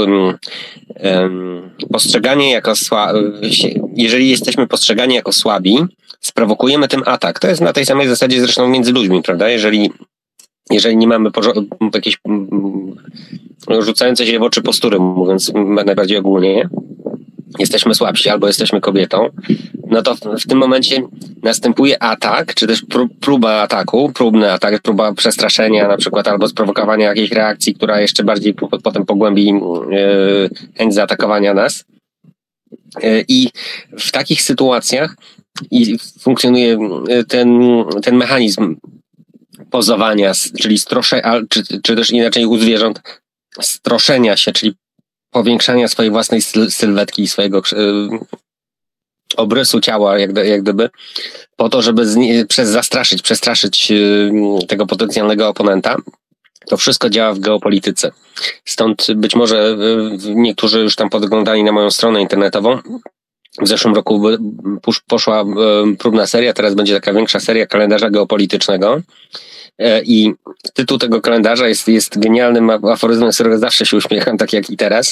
postrzeganie jako jeżeli jesteśmy postrzegani jako słabi, sprowokujemy tym atak. To jest na tej samej zasadzie zresztą między ludźmi, prawda? Jeżeli nie mamy jakieś rzucające się w oczy postury, mówiąc najbardziej ogólnie, jesteśmy słabsi albo jesteśmy kobietą, no to w tym momencie następuje atak, czy też próba ataku, próbny atak, próba przestraszenia na przykład, albo sprowokowania jakiejś reakcji, która jeszcze bardziej potem pogłębi chęć zaatakowania nas. I w takich sytuacjach funkcjonuje ten mechanizm pozowania, czyli czy też inaczej u zwierząt, stroszenia się, czyli powiększania swojej własnej sylwetki i swojego obrysu ciała, jak gdyby, po to, żeby przestraszyć tego potencjalnego oponenta. To wszystko działa w geopolityce. Stąd być może niektórzy już tam podglądali na moją stronę internetową. W zeszłym roku poszła próbna seria, teraz będzie taka większa seria kalendarza geopolitycznego. I tytuł tego kalendarza jest genialnym aforyzmem, z którego zawsze się uśmiecham, tak jak i teraz.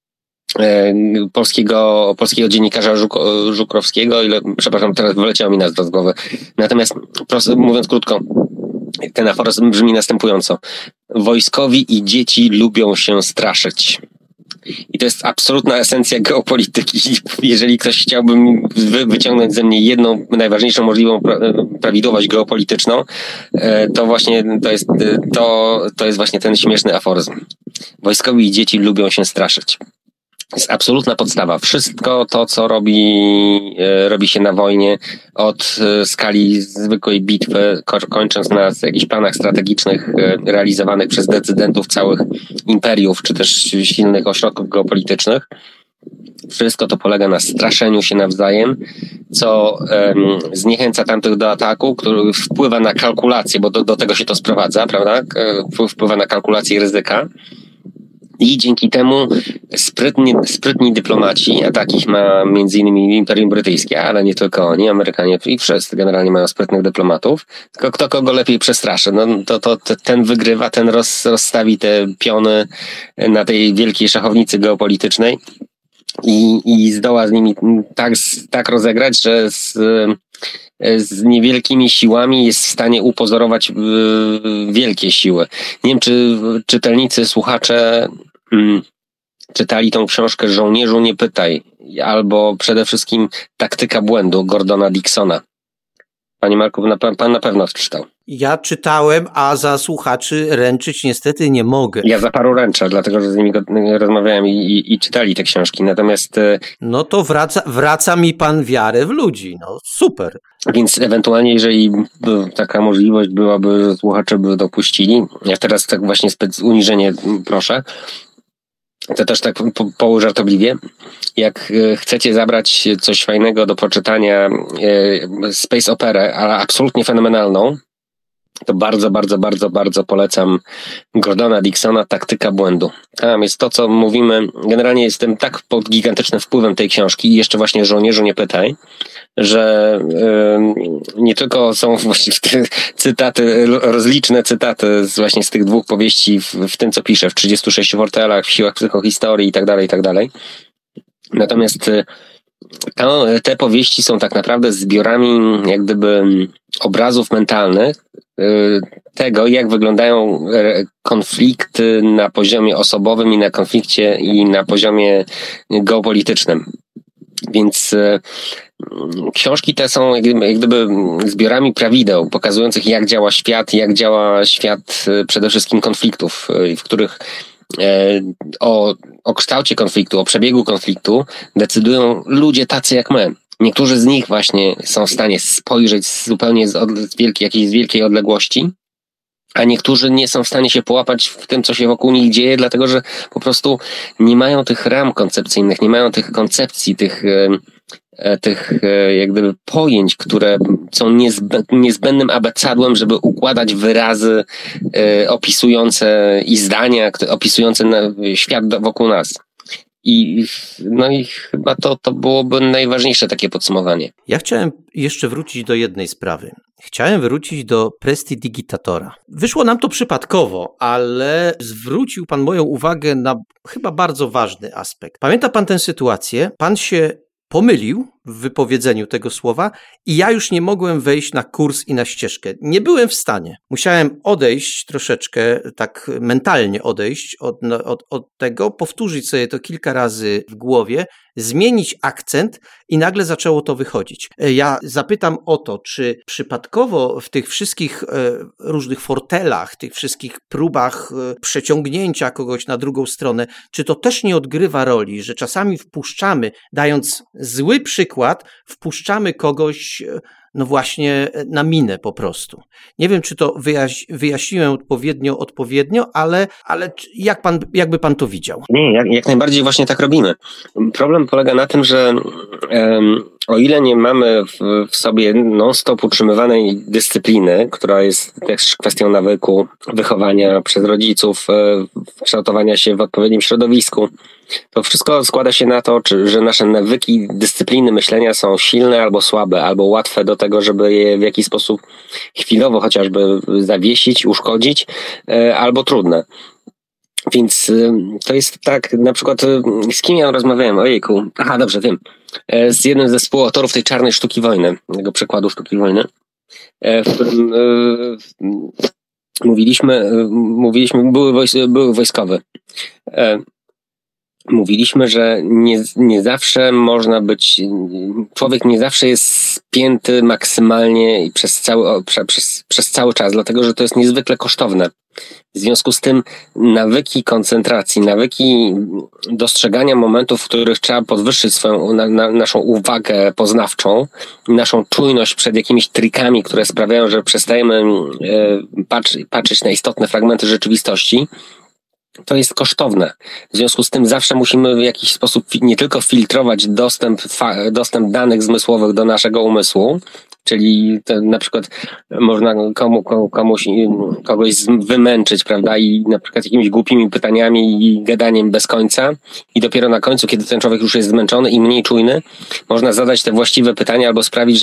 Polskiego dziennikarza Żukrowskiego, przepraszam, teraz wyleciało mi nazwa z głowy. Natomiast mówiąc krótko, ten aforyzm brzmi następująco. Wojskowi i dzieci lubią się straszyć. I to jest absolutna esencja geopolityki. Jeżeli ktoś chciałby wyciągnąć ze mnie jedną najważniejszą możliwą prawidłowość geopolityczną, to właśnie to jest właśnie ten śmieszny aforyzm. Wojskowi i dzieci lubią się straszyć. To jest absolutna podstawa. Wszystko to, co robi się na wojnie, od skali zwykłej bitwy, kończąc na jakichś planach strategicznych realizowanych przez decydentów całych imperiów, czy też silnych ośrodków geopolitycznych. Wszystko to polega na straszeniu się nawzajem, co zniechęca tamtych do ataku, który wpływa na kalkulację, bo do tego się to sprowadza, prawda? Wpływa na kalkulację ryzyka. I dzięki temu sprytni dyplomaci, a takich ma między innymi Imperium Brytyjskie, ale nie tylko oni, Amerykanie i wszyscy generalnie mają sprytnych dyplomatów, tylko kto kogo lepiej przestraszy, no to ten wygrywa, ten rozstawi te piony na tej wielkiej szachownicy geopolitycznej i zdoła z nimi tak rozegrać, że z niewielkimi siłami jest w stanie upozorować wielkie siły. Nie wiem, czy czytelnicy, słuchacze czytali tą książkę Żołnierzu nie pytaj, albo przede wszystkim Taktyka błędu Gordona Dicksona. Panie Marku, pan na pewno czytał. Ja czytałem, a za słuchaczy ręczyć niestety nie mogę. Ja za paru ręczę, dlatego że z nimi rozmawiałem i czytali te książki, natomiast... No to wraca mi pan wiarę w ludzi, no super. Więc ewentualnie, jeżeli taka możliwość byłaby, że słuchacze by dopuścili, ja teraz tak właśnie uniżenie proszę, to też tak półżartobliwie, jak chcecie zabrać coś fajnego do poczytania, space operę, ale absolutnie fenomenalną, to bardzo, bardzo, bardzo, bardzo polecam Gordona Dicksona Taktyka błędu. Tam jest to, co mówimy, generalnie jestem tak pod gigantycznym wpływem tej książki i jeszcze właśnie Żołnierzu nie pytaj, że nie tylko są właśnie cytaty, rozliczne cytaty właśnie z tych dwóch powieści w tym, co pisze, w 36 fortelach, w siłach psychohistorii i tak dalej. Natomiast te powieści są tak naprawdę zbiorami jak gdyby obrazów mentalnych tego, jak wyglądają konflikty na poziomie osobowym i na konflikcie i na poziomie geopolitycznym. Więc książki te są jak gdyby zbiorami prawideł pokazujących, jak działa świat przede wszystkim konfliktów, w których o kształcie konfliktu, o przebiegu konfliktu decydują ludzie tacy jak my. Niektórzy z nich właśnie są w stanie spojrzeć zupełnie z jakiejś wielkiej odległości, a niektórzy nie są w stanie się połapać w tym, co się wokół nich dzieje, dlatego że po prostu nie mają tych ram koncepcyjnych, nie mają tych koncepcji, tych jak gdyby pojęć, które są niezbędnym abecadłem, żeby układać wyrazy opisujące i zdania opisujące świat wokół nas. I chyba to byłoby najważniejsze takie podsumowanie. Ja chciałem jeszcze wrócić do jednej sprawy. Chciałem wrócić do prestidigitatora. Wyszło nam to przypadkowo, ale zwrócił pan moją uwagę na chyba bardzo ważny aspekt. Pamięta pan tę sytuację? Pan się pomylił w wypowiedzeniu tego słowa i ja już nie mogłem wejść na kurs i na ścieżkę. Nie byłem w stanie. Musiałem odejść troszeczkę, tak mentalnie odejść od tego, powtórzyć sobie to kilka razy w głowie, zmienić akcent i nagle zaczęło to wychodzić. Ja zapytam o to, czy przypadkowo w tych wszystkich różnych fortelach, tych wszystkich próbach przeciągnięcia kogoś na drugą stronę, czy to też nie odgrywa roli, że czasami wpuszczamy, dając zły przykład, wpuszczamy kogoś no właśnie na minę po prostu. Nie wiem, czy to wyjaśniłem odpowiednio, ale jakby pan to widział? Nie, jak najbardziej właśnie tak robimy. Problem polega na tym, że o ile nie mamy w sobie non-stop utrzymywanej dyscypliny, która jest też kwestią nawyku, wychowania przez rodziców, kształtowania się w odpowiednim środowisku, to wszystko składa się na to, że nasze nawyki dyscypliny myślenia są silne albo słabe, albo łatwe do tego, żeby je w jakiś sposób chwilowo chociażby zawiesić, uszkodzić, albo trudne. Więc to jest tak, na przykład z kim ja rozmawiałem, ojejku, aha, dobrze, wiem, z jednym ze współautorów tej czarnej sztuki wojny, tego przekładu sztuki wojny, w którym mówiliśmy, były wojskowy. Mówiliśmy, że nie zawsze można być, człowiek nie zawsze jest spięty maksymalnie i przez cały czas, dlatego że to jest niezwykle kosztowne. W związku z tym nawyki koncentracji, nawyki dostrzegania momentów, w których trzeba podwyższyć swoją naszą uwagę poznawczą, naszą czujność przed jakimiś trikami, które sprawiają, że przestajemy patrzeć na istotne fragmenty rzeczywistości, to jest kosztowne. W związku z tym zawsze musimy w jakiś sposób nie tylko filtrować dostęp danych zmysłowych do naszego umysłu, czyli na przykład można kogoś wymęczyć, prawda, i na przykład jakimiś głupimi pytaniami i gadaniem bez końca i dopiero na końcu, kiedy ten człowiek już jest zmęczony i mniej czujny, można zadać te właściwe pytania albo sprawić,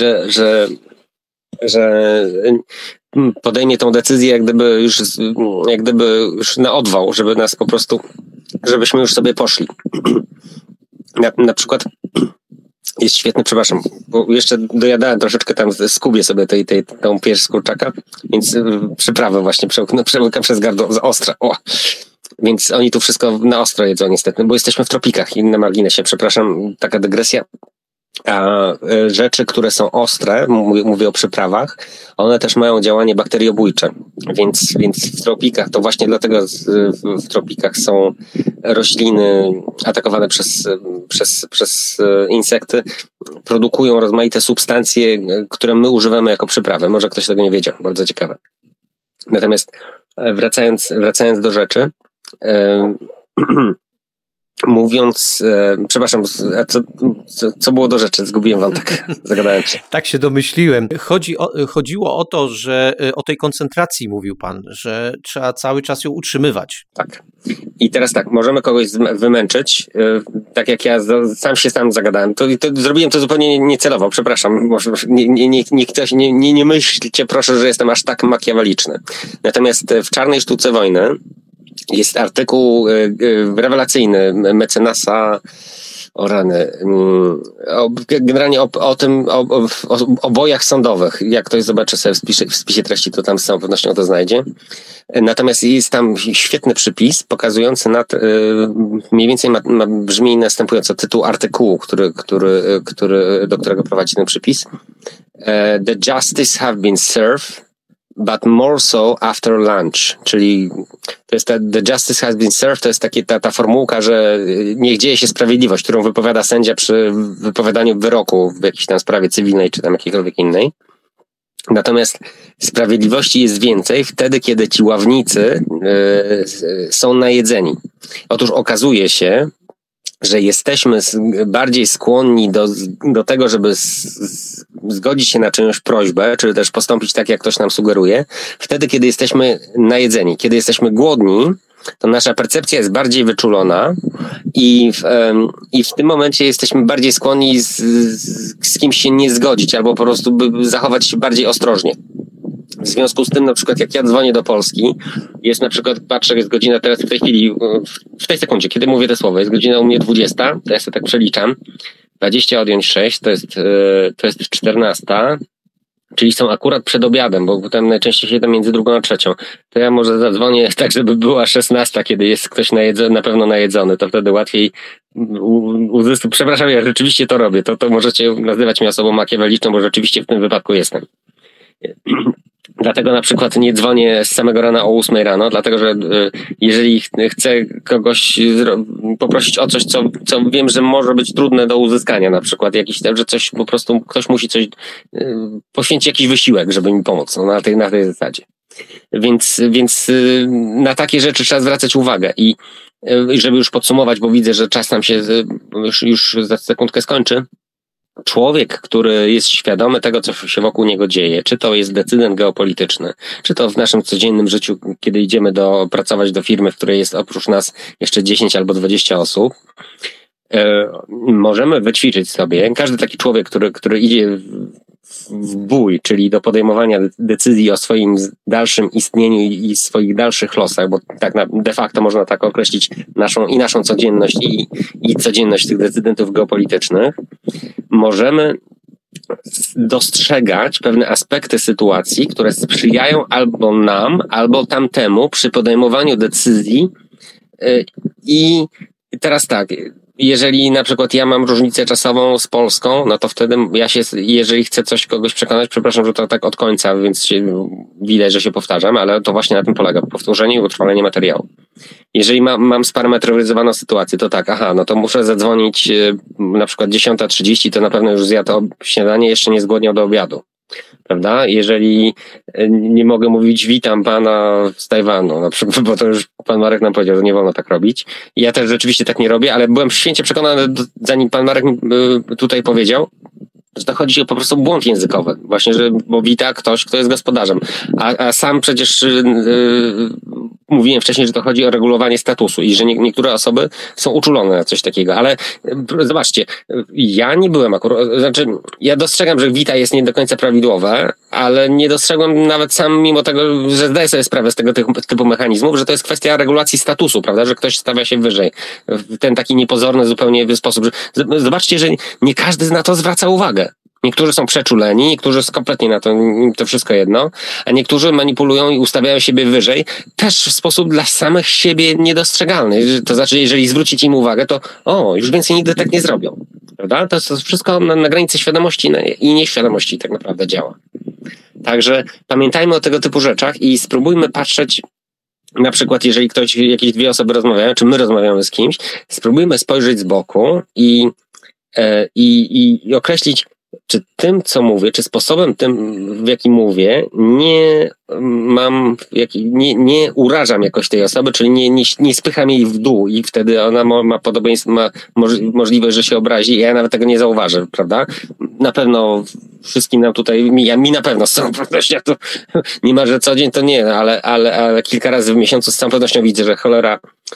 że podejmie tą decyzję jak gdyby już na odwał, żeby nas po prostu, żebyśmy już sobie poszli. Na przykład jest świetny, przepraszam, bo jeszcze dojadałem troszeczkę tam, skubię sobie tą pierś z kurczaka, więc przyprawę właśnie przełykam przez gardło za ostra. O! Więc oni tu wszystko na ostro jedzą niestety, bo jesteśmy w tropikach i na marginesie, przepraszam, taka dygresja. A rzeczy, które są ostre, mówię o przyprawach, one też mają działanie bakteriobójcze. Więc w tropikach, to właśnie dlatego w tropikach są rośliny atakowane przez insekty, produkują rozmaite substancje, które my używamy jako przyprawy. Może ktoś tego nie wiedział, bardzo ciekawe. Natomiast wracając do rzeczy, mówiąc, przepraszam, co było do rzeczy? Zgubiłem wątek, zagadałem się. Tak się domyśliłem. Chodziło o to, że o tej koncentracji mówił pan, że trzeba cały czas ją utrzymywać. Tak. I teraz tak, możemy kogoś wymęczyć, tak jak ja sam zagadałem. To zrobiłem to zupełnie niecelowo, przepraszam. Ktoś nie myślcie proszę, że jestem aż tak makiaweliczny. Natomiast w Czarnej sztuce wojny jest artykuł rewelacyjny mecenasa generalnie o tym, o bojach sądowych. Jak ktoś zobaczy sobie w spisie treści, to tam z całą pewnością to znajdzie. Natomiast jest tam świetny przypis pokazujący mniej więcej brzmi następująco tytuł artykułu, do którego prowadzi ten przypis. The justice have been served, but more so after lunch, czyli to jest the justice has been served, to jest ta formułka, że niech dzieje się sprawiedliwość, którą wypowiada sędzia przy wypowiadaniu wyroku w jakiejś tam sprawie cywilnej czy tam jakiejkolwiek innej. Natomiast sprawiedliwości jest więcej wtedy, kiedy ci ławnicy są najedzeni. Otóż okazuje się, że jesteśmy bardziej skłonni do tego, żeby zgodzić się na czyjąś prośbę, czy też postąpić tak, jak ktoś nam sugeruje, wtedy, kiedy jesteśmy najedzeni. Kiedy jesteśmy głodni, to nasza percepcja jest bardziej wyczulona i w tym momencie jesteśmy bardziej skłonni z kimś się nie zgodzić, albo po prostu zachować się bardziej ostrożnie. W związku z tym, na przykład, jak ja dzwonię do Polski, jest na przykład, patrzę, jest godzina teraz w tej chwili, w tej sekundzie, kiedy mówię te słowa, jest godzina u mnie 20, to ja sobie tak przeliczam, 20 odjąć 6, to jest 14, czyli są akurat przed obiadem, bo tam najczęściej siedzę między drugą a trzecią. To ja może zadzwonię tak, żeby była 16, kiedy jest ktoś na pewno najedzony, to wtedy łatwiej uzyskać. Przepraszam, ja rzeczywiście to robię, to możecie nazywać mnie osobą makiaweliczną, bo rzeczywiście w tym wypadku jestem. Dlatego na przykład nie dzwonię z samego rana o 8 rano, dlatego że jeżeli chcę kogoś poprosić o coś, co wiem, że może być trudne do uzyskania, na przykład że coś po prostu ktoś musi coś poświęcić jakiś wysiłek, żeby mi pomóc, na tej zasadzie. Więc na takie rzeczy trzeba zwracać uwagę i żeby już podsumować, bo widzę, że czas nam się już za sekundkę skończy. Człowiek, który jest świadomy tego, co się wokół niego dzieje, czy to jest decydent geopolityczny, czy to w naszym codziennym życiu, kiedy idziemy pracować do firmy, w której jest oprócz nas jeszcze 10 albo 20 osób, możemy wyćwiczyć sobie, każdy taki człowiek, który idzie w bój, czyli do podejmowania decyzji o swoim dalszym istnieniu i swoich dalszych losach, bo tak de facto można tak określić naszą codzienność i codzienność tych decydentów geopolitycznych, możemy dostrzegać pewne aspekty sytuacji, które sprzyjają albo nam, albo tamtemu przy podejmowaniu decyzji. I teraz tak, jeżeli na przykład ja mam różnicę czasową z Polską, no to wtedy jeżeli chcę kogoś przekonać, przepraszam, że to tak od końca, więc widać, że się powtarzam, ale to właśnie na tym polega, powtórzenie i utrwalenie materiału. Jeżeli mam sparametryzowaną sytuację, to tak, no to muszę zadzwonić na przykład 10:30, to na pewno już zjadł śniadanie, jeszcze nie zgłodniał do obiadu. Prawda? Jeżeli nie mogę mówić witam pana z Tajwanu, na przykład, bo to już pan Marek nam powiedział, że nie wolno tak robić. I ja też rzeczywiście tak nie robię, ale byłem święcie przekonany, zanim pan Marek tutaj powiedział, że to chodzi o po prostu błąd językowy. Właśnie, bo wita ktoś, kto jest gospodarzem. A sam przecież mówiłem wcześniej, że to chodzi o regulowanie statusu i że niektóre osoby są uczulone na coś takiego. Ale zobaczcie, ja nie byłem ja dostrzegam, że wita jest nie do końca prawidłowe, ale nie dostrzegłem nawet sam, mimo tego, że zdaję sobie sprawę z tego typu mechanizmów, że to jest kwestia regulacji statusu, prawda, że ktoś stawia się wyżej. W ten taki niepozorny zupełnie sposób. Zobaczcie, że nie każdy na to zwraca uwagę. Niektórzy są przeczuleni, niektórzy kompletnie na to wszystko jedno, a niektórzy manipulują i ustawiają siebie wyżej, też w sposób dla samych siebie niedostrzegalny. To znaczy, jeżeli zwrócić im uwagę, to już więcej nigdy tak nie zrobią. prawda? To jest wszystko na granicy świadomości i nieświadomości tak naprawdę działa. Także pamiętajmy o tego typu rzeczach i spróbujmy patrzeć, na przykład jeżeli jakieś dwie osoby rozmawiają, czy my rozmawiamy z kimś, spróbujmy spojrzeć z boku i określić, czy tym, co mówię, czy sposobem tym, w jakim mówię, nie urażam jakoś tej osoby, czyli nie spycham jej w dół i wtedy ona ma podobieństwo, ma możliwość, że się obrazi i ja nawet tego nie zauważę, prawda? Na pewno wszystkim nam tutaj, mi na pewno z całą pewnością, to nie ma, że co dzień to nie, ale kilka razy w miesiącu z całą pewnością widzę, że cholera,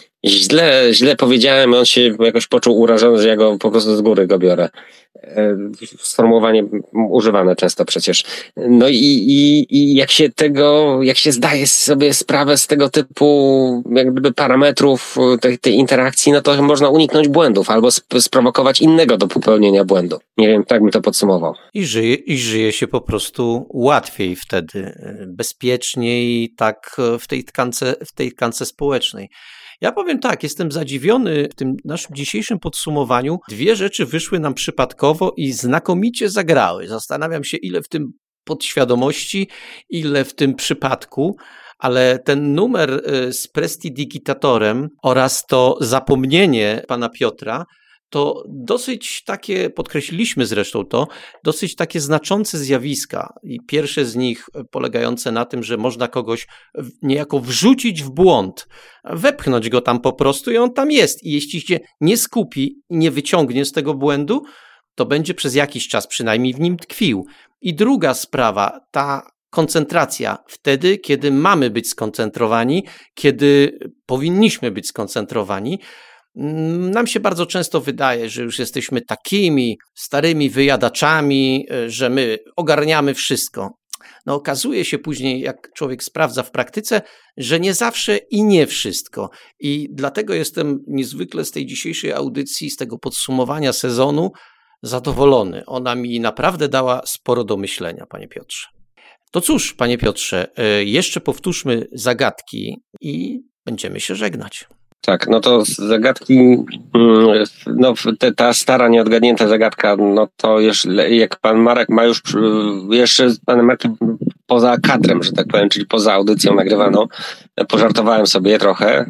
źle powiedziałem, on się jakoś poczuł urażony, że ja go po prostu z góry go biorę. Sformułowanie używane często przecież. No i jak się zdaje sobie sprawę z tego typu jak gdyby parametrów tej interakcji, no to można uniknąć błędów albo sprowokować innego do popełnienia błędu. Nie wiem, tak bym to podsumował. I żyje się po prostu łatwiej wtedy, bezpieczniej, tak w tej tkance społecznej. Ja powiem tak, jestem zadziwiony w tym naszym dzisiejszym podsumowaniu. Dwie rzeczy wyszły nam przypadkowo i znakomicie zagrały. Zastanawiam się, ile w tym podświadomości, ile w tym przypadku, ale ten numer z prestidigitatorem oraz to zapomnienie pana Piotra, to dosyć takie, podkreśliliśmy zresztą to, dosyć takie znaczące zjawiska. I pierwsze z nich polegające na tym, że można kogoś niejako wrzucić w błąd, wepchnąć go tam po prostu i on tam jest. I jeśli się nie skupi i nie wyciągnie z tego błędu, to będzie przez jakiś czas przynajmniej w nim tkwił. I druga sprawa, ta koncentracja wtedy, kiedy mamy być skoncentrowani, kiedy powinniśmy być skoncentrowani. Nam się bardzo często wydaje, że już jesteśmy takimi starymi wyjadaczami, że my ogarniamy wszystko. No okazuje się później, jak człowiek sprawdza w praktyce, że nie zawsze i nie wszystko. I dlatego jestem niezwykle z tej dzisiejszej audycji, z tego podsumowania sezonu zadowolony. Ona mi naprawdę dała sporo do myślenia, panie Piotrze. To cóż, panie Piotrze, jeszcze powtórzmy zagadki i będziemy się żegnać. Tak, no to zagadki, no ta stara, nieodgadnięta zagadka, no to jak pan Marek ma już jeszcze z panem Markiem poza kadrem, że tak powiem, czyli poza audycją nagrywaną, pożartowałem sobie trochę,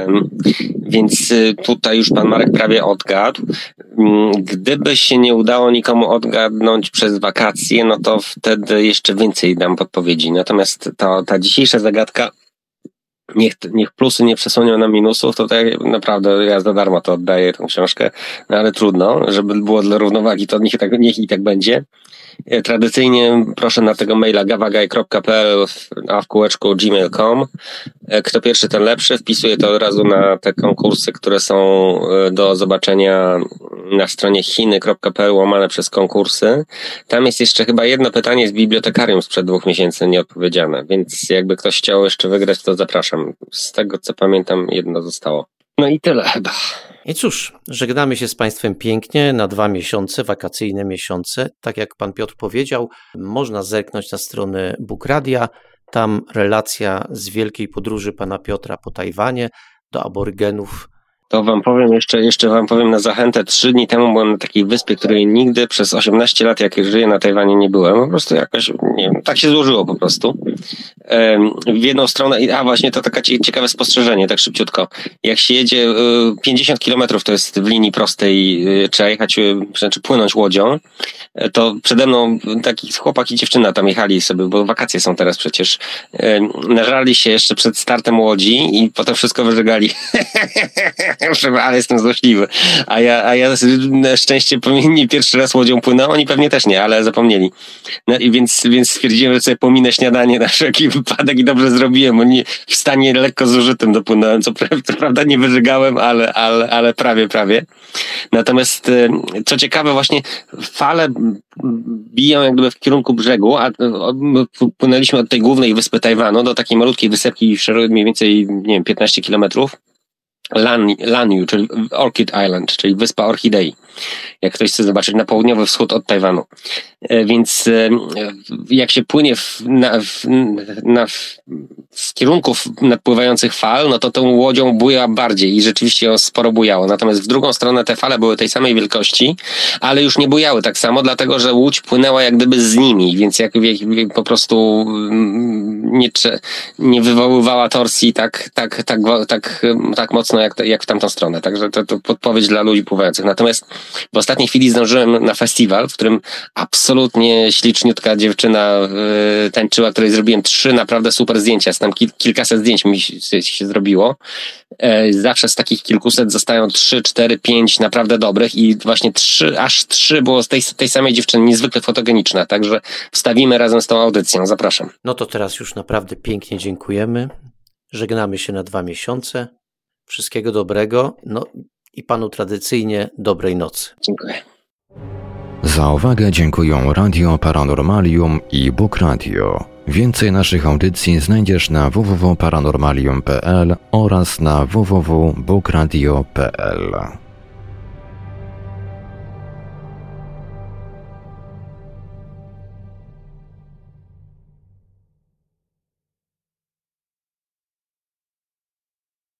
więc tutaj już pan Marek prawie odgadł. Gdyby się nie udało nikomu odgadnąć przez wakacje, no to wtedy jeszcze więcej dam podpowiedzi. Natomiast ta dzisiejsza zagadka, niech plusy nie przesłonią na minusów, to tak naprawdę ja za darmo to oddaję tę książkę, no ale trudno, żeby było dla równowagi, to niech i tak będzie. Tradycyjnie proszę na tego maila gawagaj.pl / gmail.com. Kto pierwszy, ten lepszy. Wpisuję to od razu na te konkursy, które są do zobaczenia na stronie chiny.pl /konkursy. Tam jest jeszcze chyba jedno pytanie z bibliotekarium sprzed 2 miesięcy nieodpowiedziane, więc jakby ktoś chciał jeszcze wygrać, to zapraszam. Z tego co pamiętam, jedno zostało. No i tyle chyba. I cóż, żegnamy się z państwem pięknie na 2 miesiące, wakacyjne miesiące. Tak jak pan Piotr powiedział, można zerknąć na stronę Book Radia. Tam relacja z wielkiej podróży pana Piotra po Tajwanie do aborygenów. To wam powiem jeszcze wam powiem na zachętę. 3 dni temu byłem na takiej wyspie, której nigdy przez 18 lat, jak żyję na Tajwanie, nie byłem. Po prostu jakoś, nie wiem, tak się złożyło po prostu. W jedną stronę, właśnie to takie ciekawe spostrzeżenie, tak szybciutko. Jak się jedzie 50 kilometrów, to jest w linii prostej, trzeba jechać, znaczy płynąć łodzią, to przede mną taki chłopak i dziewczyna tam jechali sobie, bo wakacje są teraz przecież. Nażarli się jeszcze przed startem łodzi i potem wszystko wyżegali. Ale jestem złośliwy. A ja na szczęście nie pierwszy raz łodzią płynąłem, oni pewnie też nie, ale zapomnieli. No i więc stwierdziłem, że sobie pominę śniadanie na wszelki wypadek i dobrze zrobiłem, bo nie, w stanie lekko zużytym dopłynąłem. Co prawda nie wyżygałem, ale prawie. Natomiast co ciekawe, właśnie fale biją jak gdyby w kierunku brzegu, a płynęliśmy od tej głównej wyspy Tajwanu do takiej malutkiej wysepki mniej więcej, nie wiem, 15 kilometrów. Lanyu, czyli Orchid Island, czyli wyspa orchidei. Jak ktoś chce zobaczyć, na południowy wschód od Tajwanu. Więc jak się płynie w kierunku nadpływających fal, no to tą łodzią buja bardziej i rzeczywiście ją sporo bujało. Natomiast w drugą stronę te fale były tej samej wielkości, ale już nie bujały tak samo, dlatego że łódź płynęła jak gdyby z nimi, więc jak po prostu nie wywoływała torsji tak mocno jak w tamtą stronę. Także to podpowiedź dla ludzi pływających. Natomiast w ostatniej chwili zdążyłem na festiwal, w którym absolutnie śliczniutka dziewczyna tańczyła, której zrobiłem 3 naprawdę super zdjęcia. Tam kilkaset zdjęć mi się zrobiło. Zawsze z takich kilkuset zostają 3, 4, 5 naprawdę dobrych i właśnie 3 było z tej samej dziewczyny, niezwykle fotogeniczna. Także wstawimy razem z tą audycją. Zapraszam. No to teraz już naprawdę pięknie dziękujemy. Żegnamy się na 2 miesiące. Wszystkiego dobrego. No i panu tradycyjnie dobrej nocy. Dziękuję. Za uwagę dziękują Radio Paranormalium i Bóg Radio. Więcej naszych audycji znajdziesz na www.paranormalium.pl oraz na www.bookradio.pl.